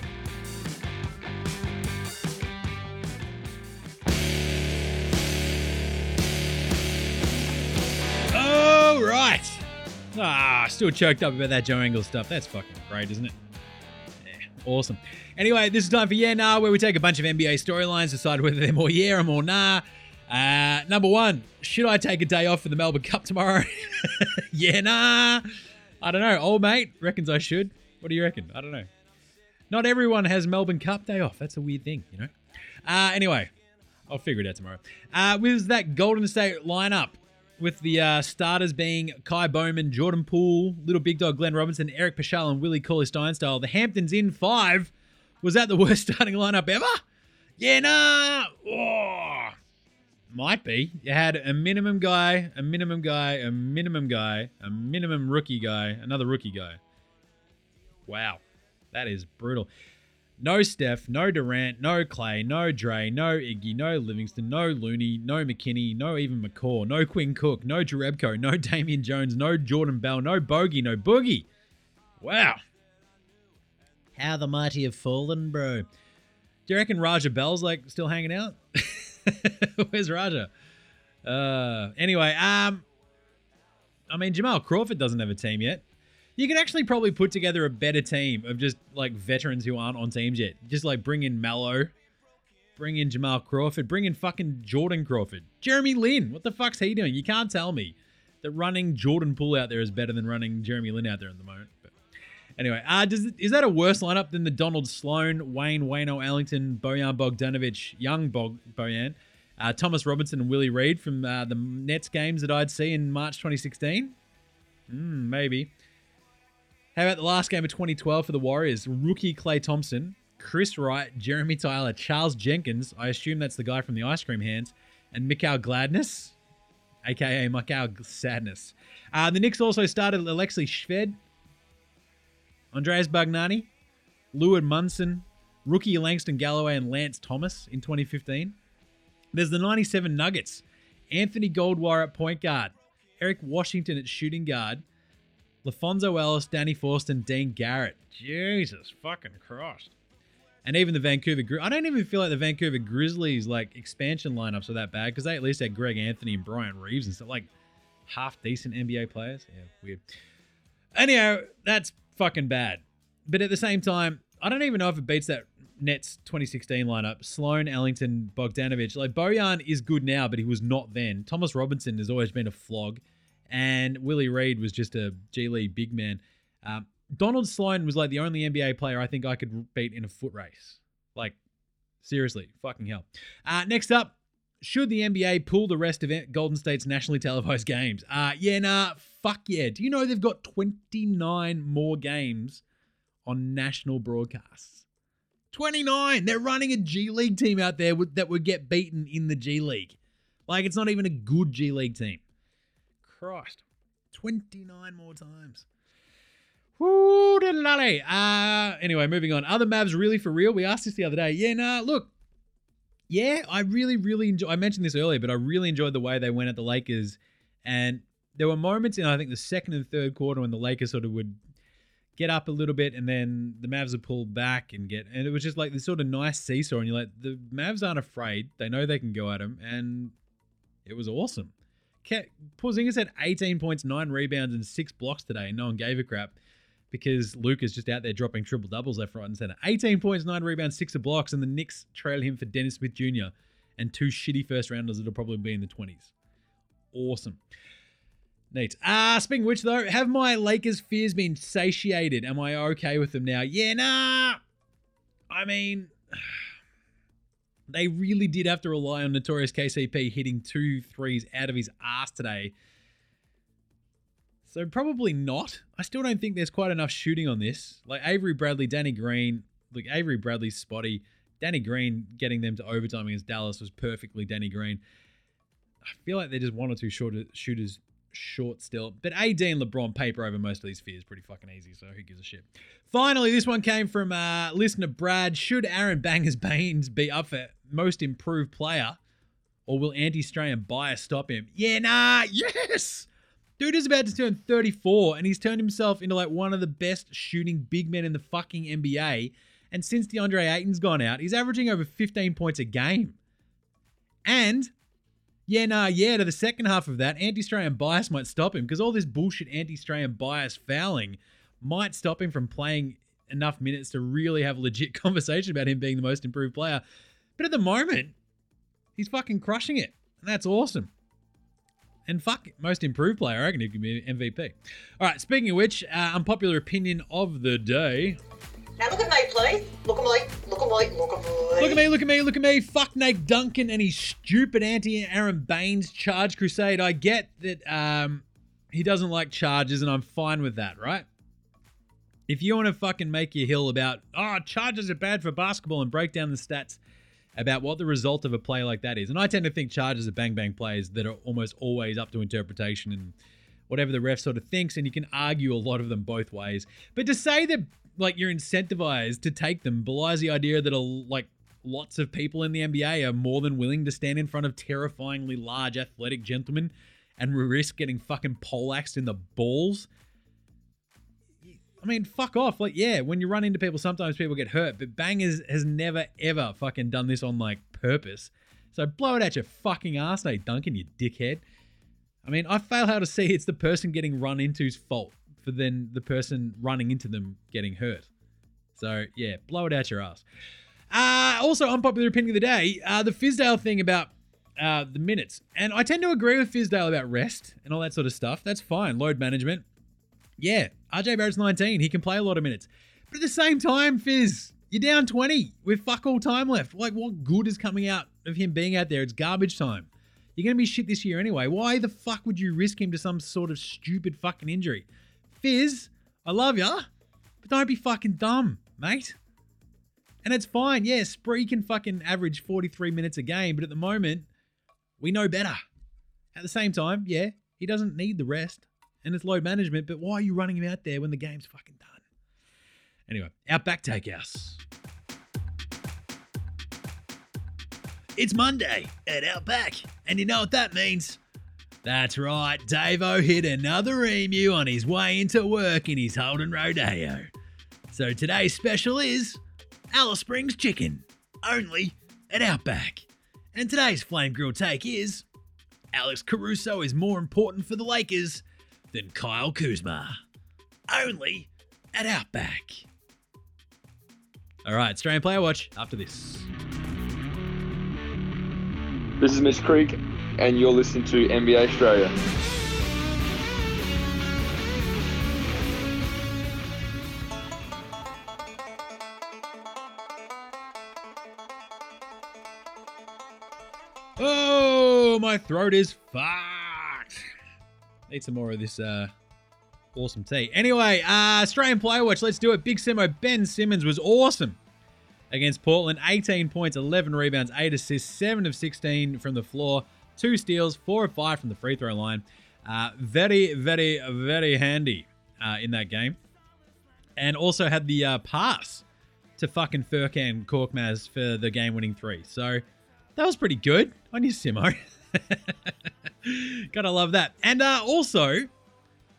Oh, right. Still choked up about that Joe Ingles stuff. That's fucking great, isn't it? Yeah, awesome. Anyway, this is time for Yeah Nah, where we take a bunch of NBA storylines, decide whether they're more yeah or more nah. Number one, should I take a day off for the Melbourne Cup tomorrow? Yeah, nah. I don't know. Old mate reckons I should. What do you reckon? I don't know. Not everyone has Melbourne Cup day off. That's a weird thing, Anyway, I'll figure it out tomorrow. With that Golden State lineup, with the starters being Kai Bowman, Jordan Poole, Little Big Dog Glenn Robinson, Eric Paschal, and Willie Cauley-Steinstyle, the Hamptons in 5. Was that the worst starting lineup ever? Yeah, nah. Oh. Might be. You had a minimum guy, a minimum guy, a minimum guy, a minimum rookie guy, another rookie guy. Wow. That is brutal. No Steph, no Durant, no Clay, no Dre, no Iggy, no Livingston, no Looney, no McKinney, no even McCaw, no Quinn Cook, no Jerebko, no Damian Jones, no Jordan Bell, no Bogey, no Boogie. Wow. How the mighty have fallen, bro. Do you reckon Raja Bell's still hanging out? Where's Raja? Anyway, Jamal Crawford doesn't have a team yet. You could actually probably put together a better team of just veterans who aren't on teams yet. Just bring in Mello, bring in Jamal Crawford, bring in fucking Jordan Crawford. Jeremy Lin, what the fuck's he doing? You can't tell me that running Jordan Poole out there is better than running Jeremy Lin out there at the moment. But anyway, is that a worse lineup than the Donald Sloan, Wayne Wayno Ellington, Bojan Bogdanovic, young Bojan, Thomas Robinson, and Willie Reed from the Nets games that I'd see in March 2016? Maybe. How about the last game of 2012 for the Warriors? Rookie Klay Thompson, Chris Wright, Jeremy Tyler, Charles Jenkins, I assume that's the guy from the Ice Cream Hands, and Mikal Gladness, a.k.a. Mikal Sadness. The Knicks also started Alexei Shved, Andreas Bagnani, Lewis Munson, rookie Langston Galloway, and Lance Thomas in 2015. There's the 97 Nuggets. Anthony Goldwire at point guard. Eric Washington at shooting guard. LaFonso Ellis, Danny Forston, Dean Garrett. Jesus fucking Christ. And even the Vancouver Grizzlies. I don't even feel like the Vancouver Grizzlies expansion lineups are that bad because they at least had Greg Anthony and Brian Reeves and stuff. Half decent NBA players. Yeah, weird. Anyhow, that's fucking bad. But at the same time, I don't even know if it beats that Nets 2016 lineup. Sloan, Ellington, Bogdanovic. Bojan is good now, but he was not then. Thomas Robinson has always been a flog. And Willie Reed was just a G League big man. Donald Sloan was the only NBA player I think I could beat in a foot race. Seriously, fucking hell. Next up, should the NBA pull the rest of Golden State's nationally televised games? Yeah, nah, fuck yeah. Do you know they've got 29 more games on national broadcasts? 29! They're running a G League team out there that would get beaten in the G League. It's not even a good G League team. Christ. 29 more times. Woo, diddle-lally. Anyway, moving on. Are the Mavs really for real? We asked this the other day. Yeah, nah, look. Yeah, I really, really enjoy. I mentioned this earlier, but I really enjoyed the way they went at the Lakers. And there were moments in, I think, the second and third quarter when the Lakers sort of would get up a little bit, and then the Mavs would pull back and it was just like this sort of nice seesaw. And you're like, the Mavs aren't afraid. They know they can go at him, and it was awesome. Porzingis had 18 points, 9 rebounds, and 6 blocks today, and no one gave a crap because Luka's just out there dropping triple doubles left, right, and center. 18 points, 9 rebounds, 6 blocks, and the Knicks trail him for Dennis Smith Jr. and 2 shitty first rounders that'll probably be in the 20s. Awesome. Neat. Speaking of which, though, have my Lakers fears been satiated? Am I okay with them now? Yeah, nah. I mean, they really did have to rely on Notorious KCP hitting 2 threes out of his ass today. So probably not. I still don't think there's quite enough shooting on this. Like Avery Bradley, Danny Green. Look, Avery Bradley's spotty. Danny Green getting them to overtime against Dallas was perfectly Danny Green. I feel like they're just 1 or 2 shooters short still. But AD and LeBron paper over most of these fears pretty fucking easy, so who gives a shit. Finally, this one came from listener Brad. Should Aaron Bangers Baines be up for most improved player, or will anti-Australian bias stop him? Yeah, nah, yes! Dude is about to turn 34, and he's turned himself into like one of the best shooting big men in the fucking NBA. And since DeAndre Ayton's gone out, he's averaging over 15 points a game. And to the second half of that, anti-Australian bias might stop him, because all this bullshit anti-Australian bias fouling might stop him from playing enough minutes to really have a legit conversation about him being the most improved player. But at the moment, he's fucking crushing it. And that's awesome. And fuck, most improved player, I reckon he could be MVP. All right, speaking of which, unpopular opinion of the day. Now look at me, please. Look at me. Look at me. Look at me. Look at me, look at me, look at me. Fuck Nate Duncan and his stupid anti-Aaron Baines charge crusade. I get that he doesn't like charges, and I'm fine with that, right? If you want to fucking make your hill about, charges are bad for basketball, and break down the stats about what the result of a play like that is. And I tend to think charges are bang-bang plays that are almost always up to interpretation and whatever the ref sort of thinks, and you can argue a lot of them both ways. But to say that like you're incentivized to take them belies the idea that lots of people in the NBA are more than willing to stand in front of terrifyingly large athletic gentlemen and risk getting fucking poleaxed in the balls. I mean, fuck off. Like, yeah, when you run into people, sometimes people get hurt, but Bangers has never, ever fucking done this on, like, purpose. So blow it at your fucking ass, Nate Duncan, you dickhead. I mean, I fail how to see it's the person getting run into's fault for then the person running into them getting hurt. So, yeah, blow it out your ass. Also, unpopular opinion of the day, the Fizdale thing about the minutes. And I tend to agree with Fizdale about rest and all that sort of stuff. That's fine. Load management. Yeah, RJ Barrett's 19. He can play a lot of minutes. But at the same time, Fizz, you're down 20 with fuck all time left. Like, what good is coming out of him being out there? It's garbage time. You're going to be shit this year anyway. Why the fuck would you risk him to some sort of stupid fucking injury? Fizz, I love ya, but don't be fucking dumb, mate. And it's fine. Yeah, Spree can fucking average 43 minutes a game, but at the moment, we know better. At the same time, yeah, he doesn't need the rest. And it's load management, but why are you running him out there when the game's fucking done? Anyway, Outback Takehouse. It's Monday at Outback, and you know what that means? That's right, Davo hit another emu on his way into work in his Holden Rodeo. So today's special is Alice Springs Chicken, only at Outback. And today's flame grill take is Alex Caruso is more important for the Lakers than Kyle Kuzma, only at Outback. All right, Australian Player Watch after this. This is Miss Creek, and you're listening to NBA Australia. Oh, my throat is fucked. Need some more of this awesome tea. Anyway, Australian Player Watch, let's do it. Big Simo, Ben Simmons was awesome against Portland. 18 points, 11 rebounds, 8 assists, 7 of 16 from the floor, 2 steals, 4 of 5 from the free throw line. Very, very, very handy in that game. And also had the pass to fucking Furkan Korkmaz for the game-winning 3. So that was pretty good on your Simo. Gotta love that. And also,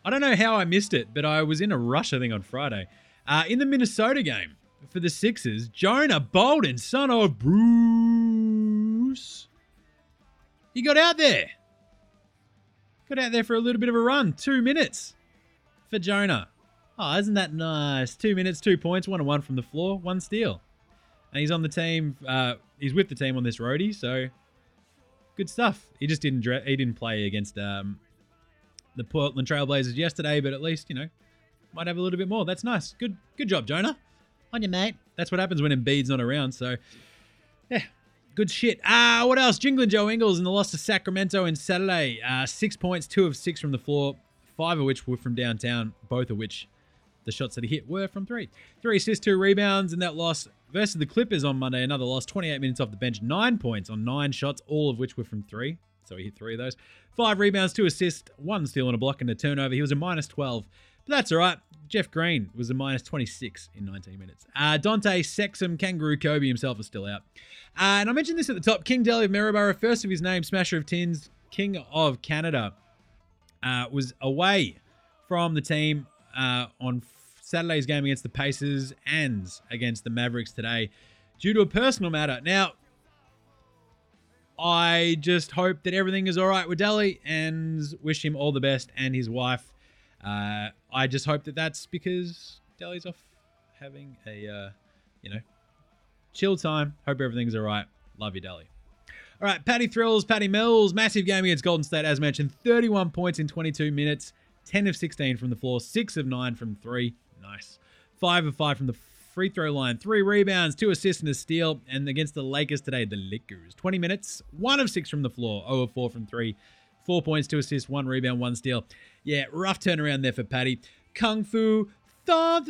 I don't know how I missed it, but I was in a rush, I think, on Friday. In the Minnesota game for the Sixers, Jonah Bolden, son of Bruce, he got out there. Got out there for a little bit of a run. 2 minutes for Jonah. Oh, isn't that nice? 2 minutes, 2 points, 1-1 from the floor, 1 steal. And he's on the team. He's with the team on this roadie, so good stuff. He just didn't play against the Portland Trailblazers yesterday, but at least, might have a little bit more. That's nice. Good job, Jonah. On your mate. That's what happens when Embiid's not around, so yeah. Good shit. What else? Jingling Joe Ingles in the loss to Sacramento in Saturday. 6 points, 2 of 6 from the floor, 5 of which were from downtown, both of which the shots that he hit were from 3. 3 assists, 2 rebounds in that loss versus the Clippers on Monday. Another loss, 28 minutes off the bench, 9 points on 9 shots, all of which were from 3. So he hit 3 of those. 5 rebounds, 2 assists, 1 steal and a block and a turnover. He was a minus 12. But that's all right. Jeff Green was a minus 26 in 19 minutes. Dante Sexum, Kangaroo Kobe himself is still out. And I mentioned this at the top. King Deli of Maryborough, first of his name, Smasher of Tins, King of Canada, was away from the team on Saturday's game against the Pacers and against the Mavericks today due to a personal matter. Now, I just hope that everything is all right with Deli and wish him all the best and his wife. I just hope that that's because Deli's off having a, chill time. Hope everything's all right. Love you, Deli. All right, Patty Thrills, Patty Mills, massive game against Golden State, as mentioned. 31 points in 22 minutes, 10 of 16 from the floor, 6 of 9 from 3. Nice. 5 of 5 from the free throw line, 3 rebounds, 2 assists and a steal. And against the Lakers today, the Lakers, 20 minutes, 1 of 6 from the floor, 0 of 4 from 3. 4 points, 2 assists, 1 rebound, 1 steal. Yeah, rough turnaround there for Patty. Kung Fu, thon.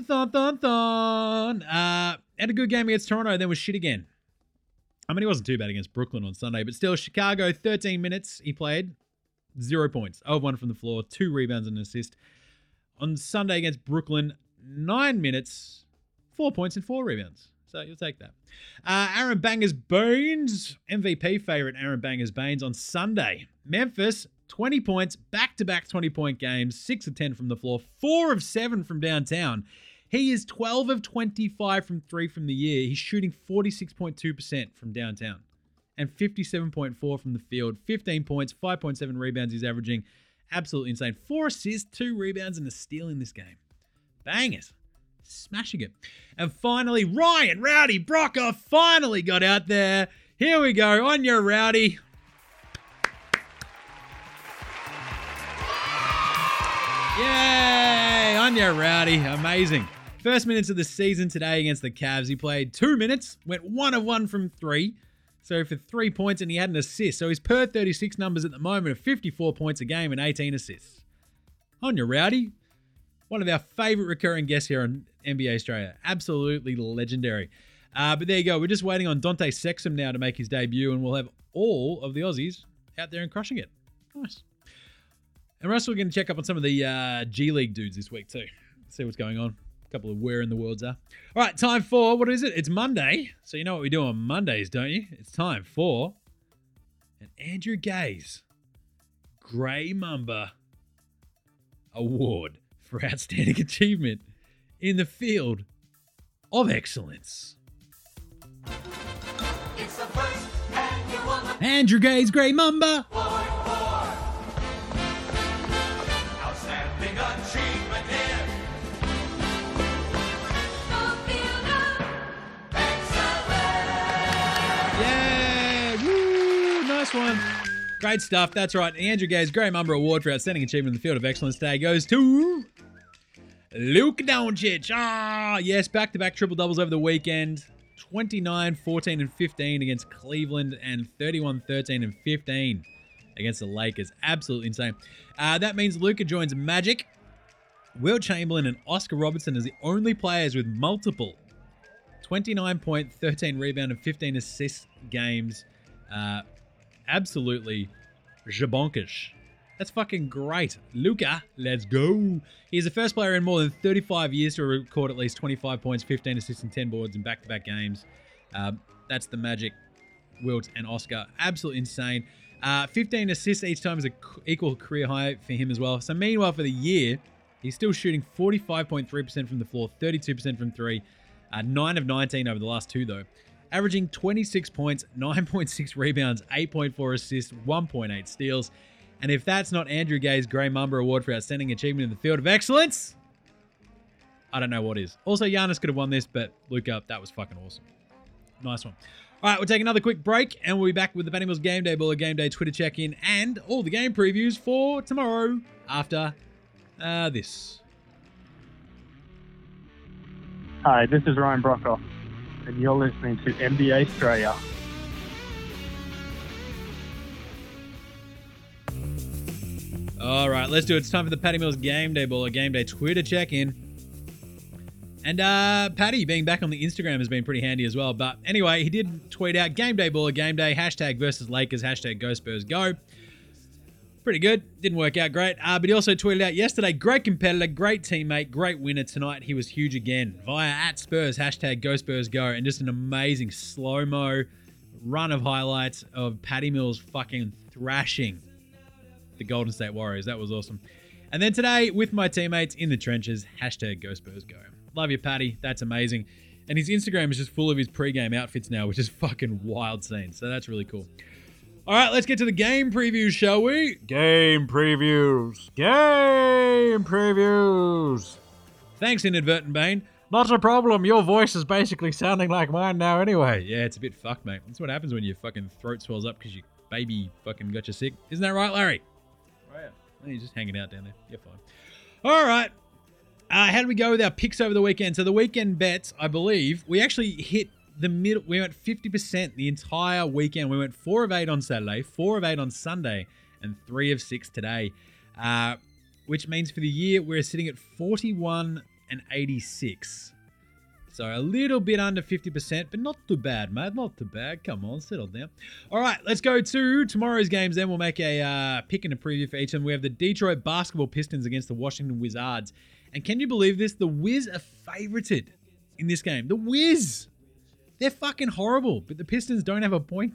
Had a good game against Toronto, then was shit again. I mean, he wasn't too bad against Brooklyn on Sunday, but still, Chicago, 13 minutes he played, 0 points, 0 of 1 from the floor, 2 rebounds and an assist. On Sunday against Brooklyn, 9 minutes, 4 points and 4 rebounds. So you'll take that. Aaron Bangers Baines, MVP favorite Aaron Bangers Baines on Sunday. Memphis, 20 points, back-to-back 20-point games, 6 of 10 from the floor, 4 of 7 from downtown. He is 12 of 25 from 3 from the year. He's shooting 46.2% from downtown and 57.4 from the field. 15 points, 5.7 rebounds he's averaging. Absolutely insane. 4 assists, 2 rebounds, and a steal in this game. Bangers. Smashing it. And finally, Ryan Rowdy Brocker finally got out there. Here we go. On your Rowdy. Yay! On your Rowdy. Amazing. First minutes of the season today against the Cavs. He played 2 minutes, went 1 of 1 from 3. So for 3 points, and he had an assist. So his per 36 numbers at the moment are 54 points a game and 18 assists. On your Rowdy. One of our favourite recurring guests here on NBA Australia. Absolutely legendary. But there you go. We're just waiting on Dante Sexum now to make his debut, and we'll have all of the Aussies out there and crushing it. Nice. And we're also going to check up on some of the G League dudes this week too. See what's going on. A couple of where in the worlds are. All right, time for, what is it? It's Monday. So you know what we do on Mondays, don't you? It's time for an Andrew Gaze Grey Mamba Award for outstanding achievement in the field of excellence. It's the first annual Andrew Gaze Grey Mamba. Outstanding achievement in the field of excellence. Yeah, woo, nice one. Great stuff. That's right. The Andrew Gaze Grey Mamba Award for outstanding achievement in the field of excellence today goes to Luka Doncic. Yes, back-to-back triple-doubles over the weekend. 29, 14, and 15 against Cleveland and 31, 13, and 15 against the Lakers. Absolutely insane. That means Luka joins Magic, Wilt Chamberlain, and Oscar Robertson as the only players with multiple 29 point, 13 rebound, and 15 assist games. Absolutely jabonkish. That's fucking great. Luka, let's go. He's the first player in more than 35 years to record at least 25 points, 15 assists, and 10 boards in back-to-back games. That's the Magic, Wilt, and Oscar. Absolutely insane. 15 assists each time is an equal career high for him as well. So meanwhile, for the year, he's still shooting 45.3% from the floor, 32% from three, 9 of 19 over the last two, though. Averaging 26 points, 9.6 rebounds, 8.4 assists, 1.8 steals. And if that's not Andrew Gay's Gray Mamba Award for Outstanding Achievement in the Field of Excellence, I don't know what is. Also, Giannis could have won this, but Luka, that was fucking awesome. Nice one. All right, we'll take another quick break, and we'll be back with the Patty Mills Game Day Baller Game Day Twitter check-in and all the game previews for tomorrow after this. Hi, this is Ryan Brockhoff, and you're listening to NBA Australia. All right, let's do it. It's time for the Patty Mills Game Day Baller Game Day Twitter check-in. And Patty being back on the Instagram has been pretty handy as well. But anyway, he did tweet out Game Day Baller Game Day, hashtag versus Lakers, hashtag Go Spurs Go. Pretty good. Didn't work out great. But he also tweeted out yesterday, great competitor, great teammate, great winner. Tonight he was huge again via @Spurs, hashtag Go Spurs Go. And just an amazing slow-mo run of highlights of Patty Mills fucking thrashing the Golden State Warriors. That was awesome. And then today, with my teammates in the trenches, hashtag Go Spurs Go. Love you, Patty. That's amazing. And his Instagram is just full of his pre-game outfits now, which is fucking wild scene. So that's really cool. All right, let's get to the game previews, shall we? Game previews. Game previews. Thanks, Inadvertent Bane. Not a problem. Your voice is basically sounding like mine now anyway. Yeah, it's a bit fucked, mate. That's what happens when your fucking throat swells up because your baby fucking got you sick. Isn't that right, Larry? Oh, yeah. You're just hanging out down there. You're fine. All right. How did we go with our picks over the weekend? So the weekend bets, I believe, we actually hit the middle. We went 50% the entire weekend. We went 4 of 8 on Saturday, 4 of 8 on Sunday, and 3 of 6 today. Which means for the year, we're sitting at 41 and 86. So a little bit under 50%, but not too bad, mate. Not too bad. Come on, settle down. All right, let's go to tomorrow's games then. We'll make a pick and a preview for each of them. We have the Detroit Basketball Pistons against the Washington Wizards. And can you believe this? The Wiz are favorited in this game. The Wiz. They're fucking horrible, but the Pistons don't have a point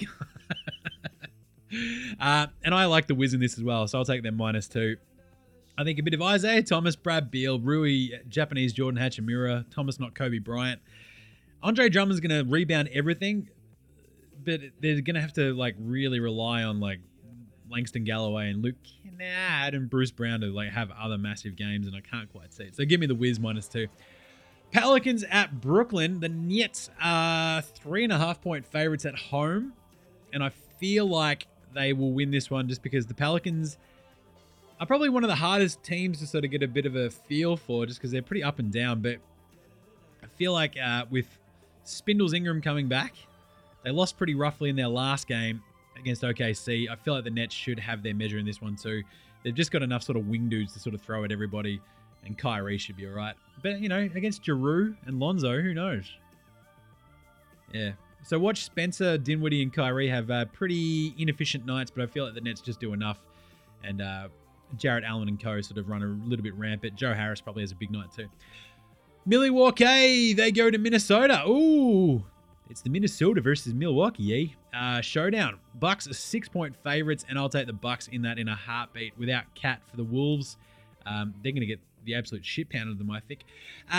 guard. And I like the Wiz in this as well, so I'll take them -2. I think a bit of Isaiah Thomas, Brad Beal, Rui, Japanese Jordan Hachimura, Thomas not Kobe Bryant. Andre Drummond's going to rebound everything, but they're going to have to like really rely on like Langston Galloway and Luke Kennard and Bruce Brown to like have other massive games, and I can't quite see it. So give me the Wiz -2. Pelicans at Brooklyn. The Nets are 3.5 point favorites at home, and I feel like they will win this one just because the Pelicans are probably one of the hardest teams to sort of get a bit of a feel for, just because they're pretty up and down. But I feel like with Spindles Ingram coming back, they lost pretty roughly in their last game against OKC. I feel like the Nets should have their measure in this one too. They've just got enough sort of wing dudes to sort of throw at everybody, and Kyrie should be all right. But, you know, against Giroux and Lonzo, who knows? Yeah. So watch Spencer, Dinwiddie, and Kyrie have pretty inefficient nights, but I feel like the Nets just do enough. And Jarrett Allen and co sort of run a little bit rampant. Joe Harris probably has a big night too. Milwaukee, they go to Minnesota. Ooh, it's the Minnesota versus Milwaukee, showdown. Bucks are 6 point favorites, and I'll take the Bucks in that in a heartbeat. Without Cat for the Wolves, they're going to get the absolute shit pounded of them, I think.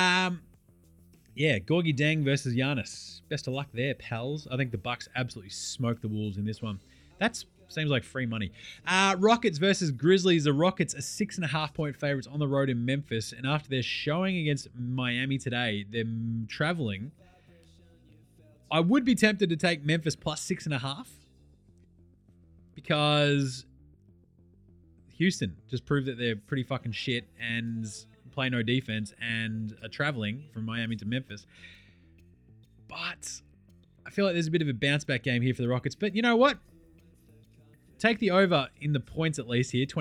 Yeah, Gorgie Deng versus Giannis. Best of luck there, pals. I think the Bucks absolutely smoke the Wolves in this one. That seems like free money. Rockets versus Grizzlies. The Rockets are 6.5 point favorites on the road in Memphis, and after their showing against Miami today, they're traveling. I would be tempted to take Memphis plus 6.5 because Houston just proved that they're pretty fucking shit and play no defense and are traveling from Miami to Memphis. But I feel like there's a bit of a bounce back game here for the Rockets. But you know what? Take the over in the points at least here,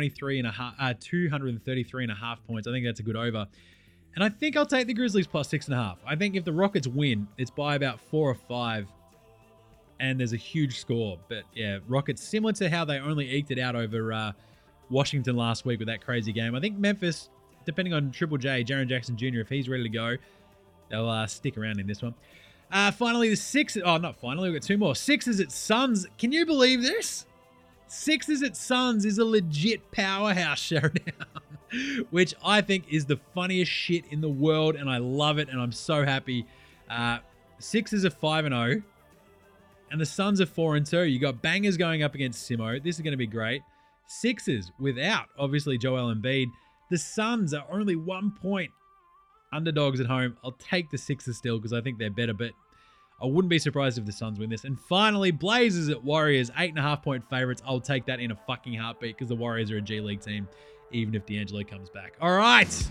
233.5 points. I think that's a good over. And I think I'll take the Grizzlies plus 6.5. I think if the Rockets win, it's by about 4 or 5. And there's a huge score. But yeah, Rockets, similar to how they only eked it out over Washington last week with that crazy game. I think Memphis, depending on Triple J, Jaren Jackson Jr., if he's ready to go, they'll stick around in this one. Finally, the Sixers. Oh, not finally. We've got 2 more. Sixers at Suns. Can you believe this? Sixers at Suns is a legit powerhouse showdown, which I think is the funniest shit in the world, and I love it, and I'm so happy. Sixers are 5-0, and the Suns are 4-2. You got bangers going up against Simo. This is going to be great. Sixers without, obviously, Joel Embiid. The Suns are only 1 point underdogs at home. I'll take the Sixers still because I think they're better, but I wouldn't be surprised if the Suns win this. And finally, Blazers at Warriors, 8.5 point favorites. I'll take that in a fucking heartbeat because the Warriors are a G League team, even if D'Angelo comes back. All right.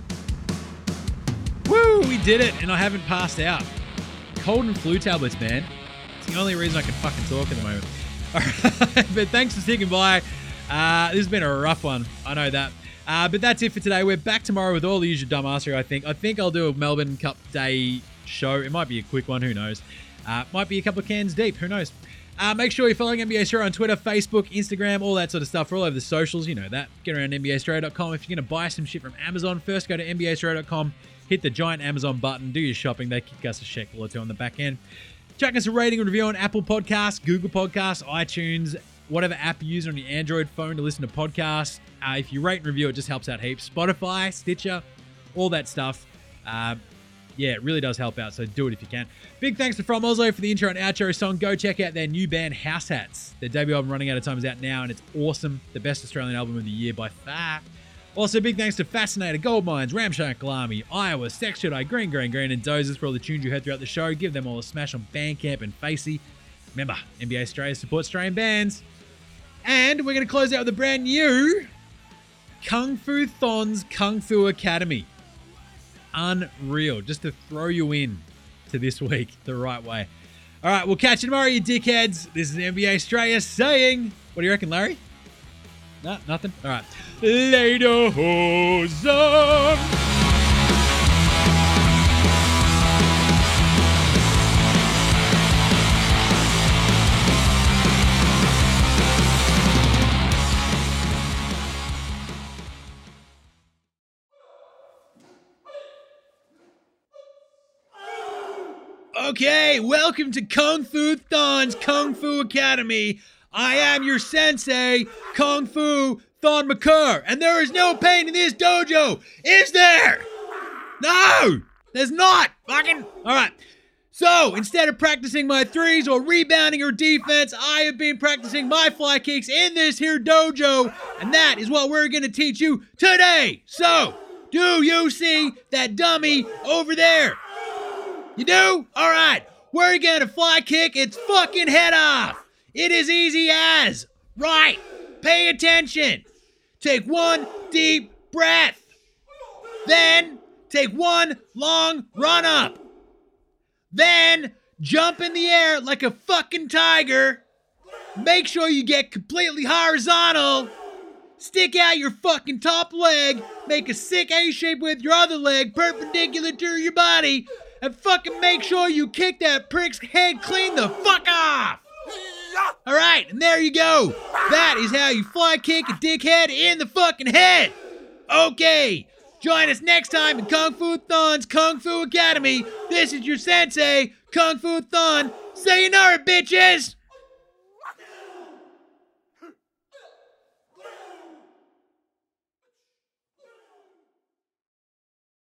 Woo, we did it, and I haven't passed out. Cold and flu tablets, man. It's the only reason I can fucking talk at the moment. All right, but thanks for sticking by. This has been a rough one. I know that. But that's it for today. We're back tomorrow with all the usual dumbassery, I think. I think I'll do a Melbourne Cup Day show. It might be a quick one. Who knows? Might be a couple of cans deep. Who knows? Make sure you're following NBA Australia on Twitter, Facebook, Instagram, all that sort of stuff. We're all over the socials. You know that. Get around NBAaustralia.com. If you're going to buy some shit from Amazon, first go to NBAaustralia.com. Hit the giant Amazon button. Do your shopping. They kick us a shekel or two on the back end. Chuck us a rating and review on Apple Podcasts, Google Podcasts, iTunes, whatever app you use on your Android phone to listen to podcasts. If you rate and review, it just helps out heaps. Spotify, Stitcher, all that stuff. Yeah, it really does help out, so do it if you can. Big thanks to From Oslo for the intro and outro song. Go check out their new band, House Hats. Their debut album, Running Out of Time, is out now, and it's awesome. The best Australian album of the year by far. Also, big thanks to Fascinator, Goldmines, Ramshackle Army, Iowa, Sex Jedi, Green, and Dozers for all the tunes you heard throughout the show. Give them all a smash on Bandcamp and Facey. Remember, NBA Australia supports Australian bands. And we're going to close out with a brand new Kung Fu Thon's Kung Fu Academy. Unreal. Just to throw you in to this week the right way. All right, we'll catch you tomorrow, you dickheads. This is NBA Australia saying... What do you reckon, Larry? No, nothing? All right. Later, Hosen. Okay, welcome to Kung Fu Thon's Kung Fu Academy. I am your sensei, Kung Fu Thon McCurr, and there is no pain in this dojo, is there? No, there's not. Fucking. All right. So, instead of practicing my threes or rebounding or defense, I have been practicing my fly kicks in this here dojo, and that is what we're going to teach you today. So, do you see that dummy over there? You do? All right. We're going to fly kick its fucking head off. It is easy as. Right. Pay attention. Take one deep breath. Then take one long run up. Then jump in the air like a fucking tiger. Make sure you get completely horizontal. Stick out your fucking top leg. Make a sick A shape with your other leg perpendicular to your body. And fucking make sure you kick that prick's head clean the fuck off. Alright, and there you go. That is how you fly kick a dickhead in the fucking head. Okay, join us next time in Kung Fu Thon's Kung Fu Academy. This is your sensei, Kung Fu Thon. Sayonara, bitches!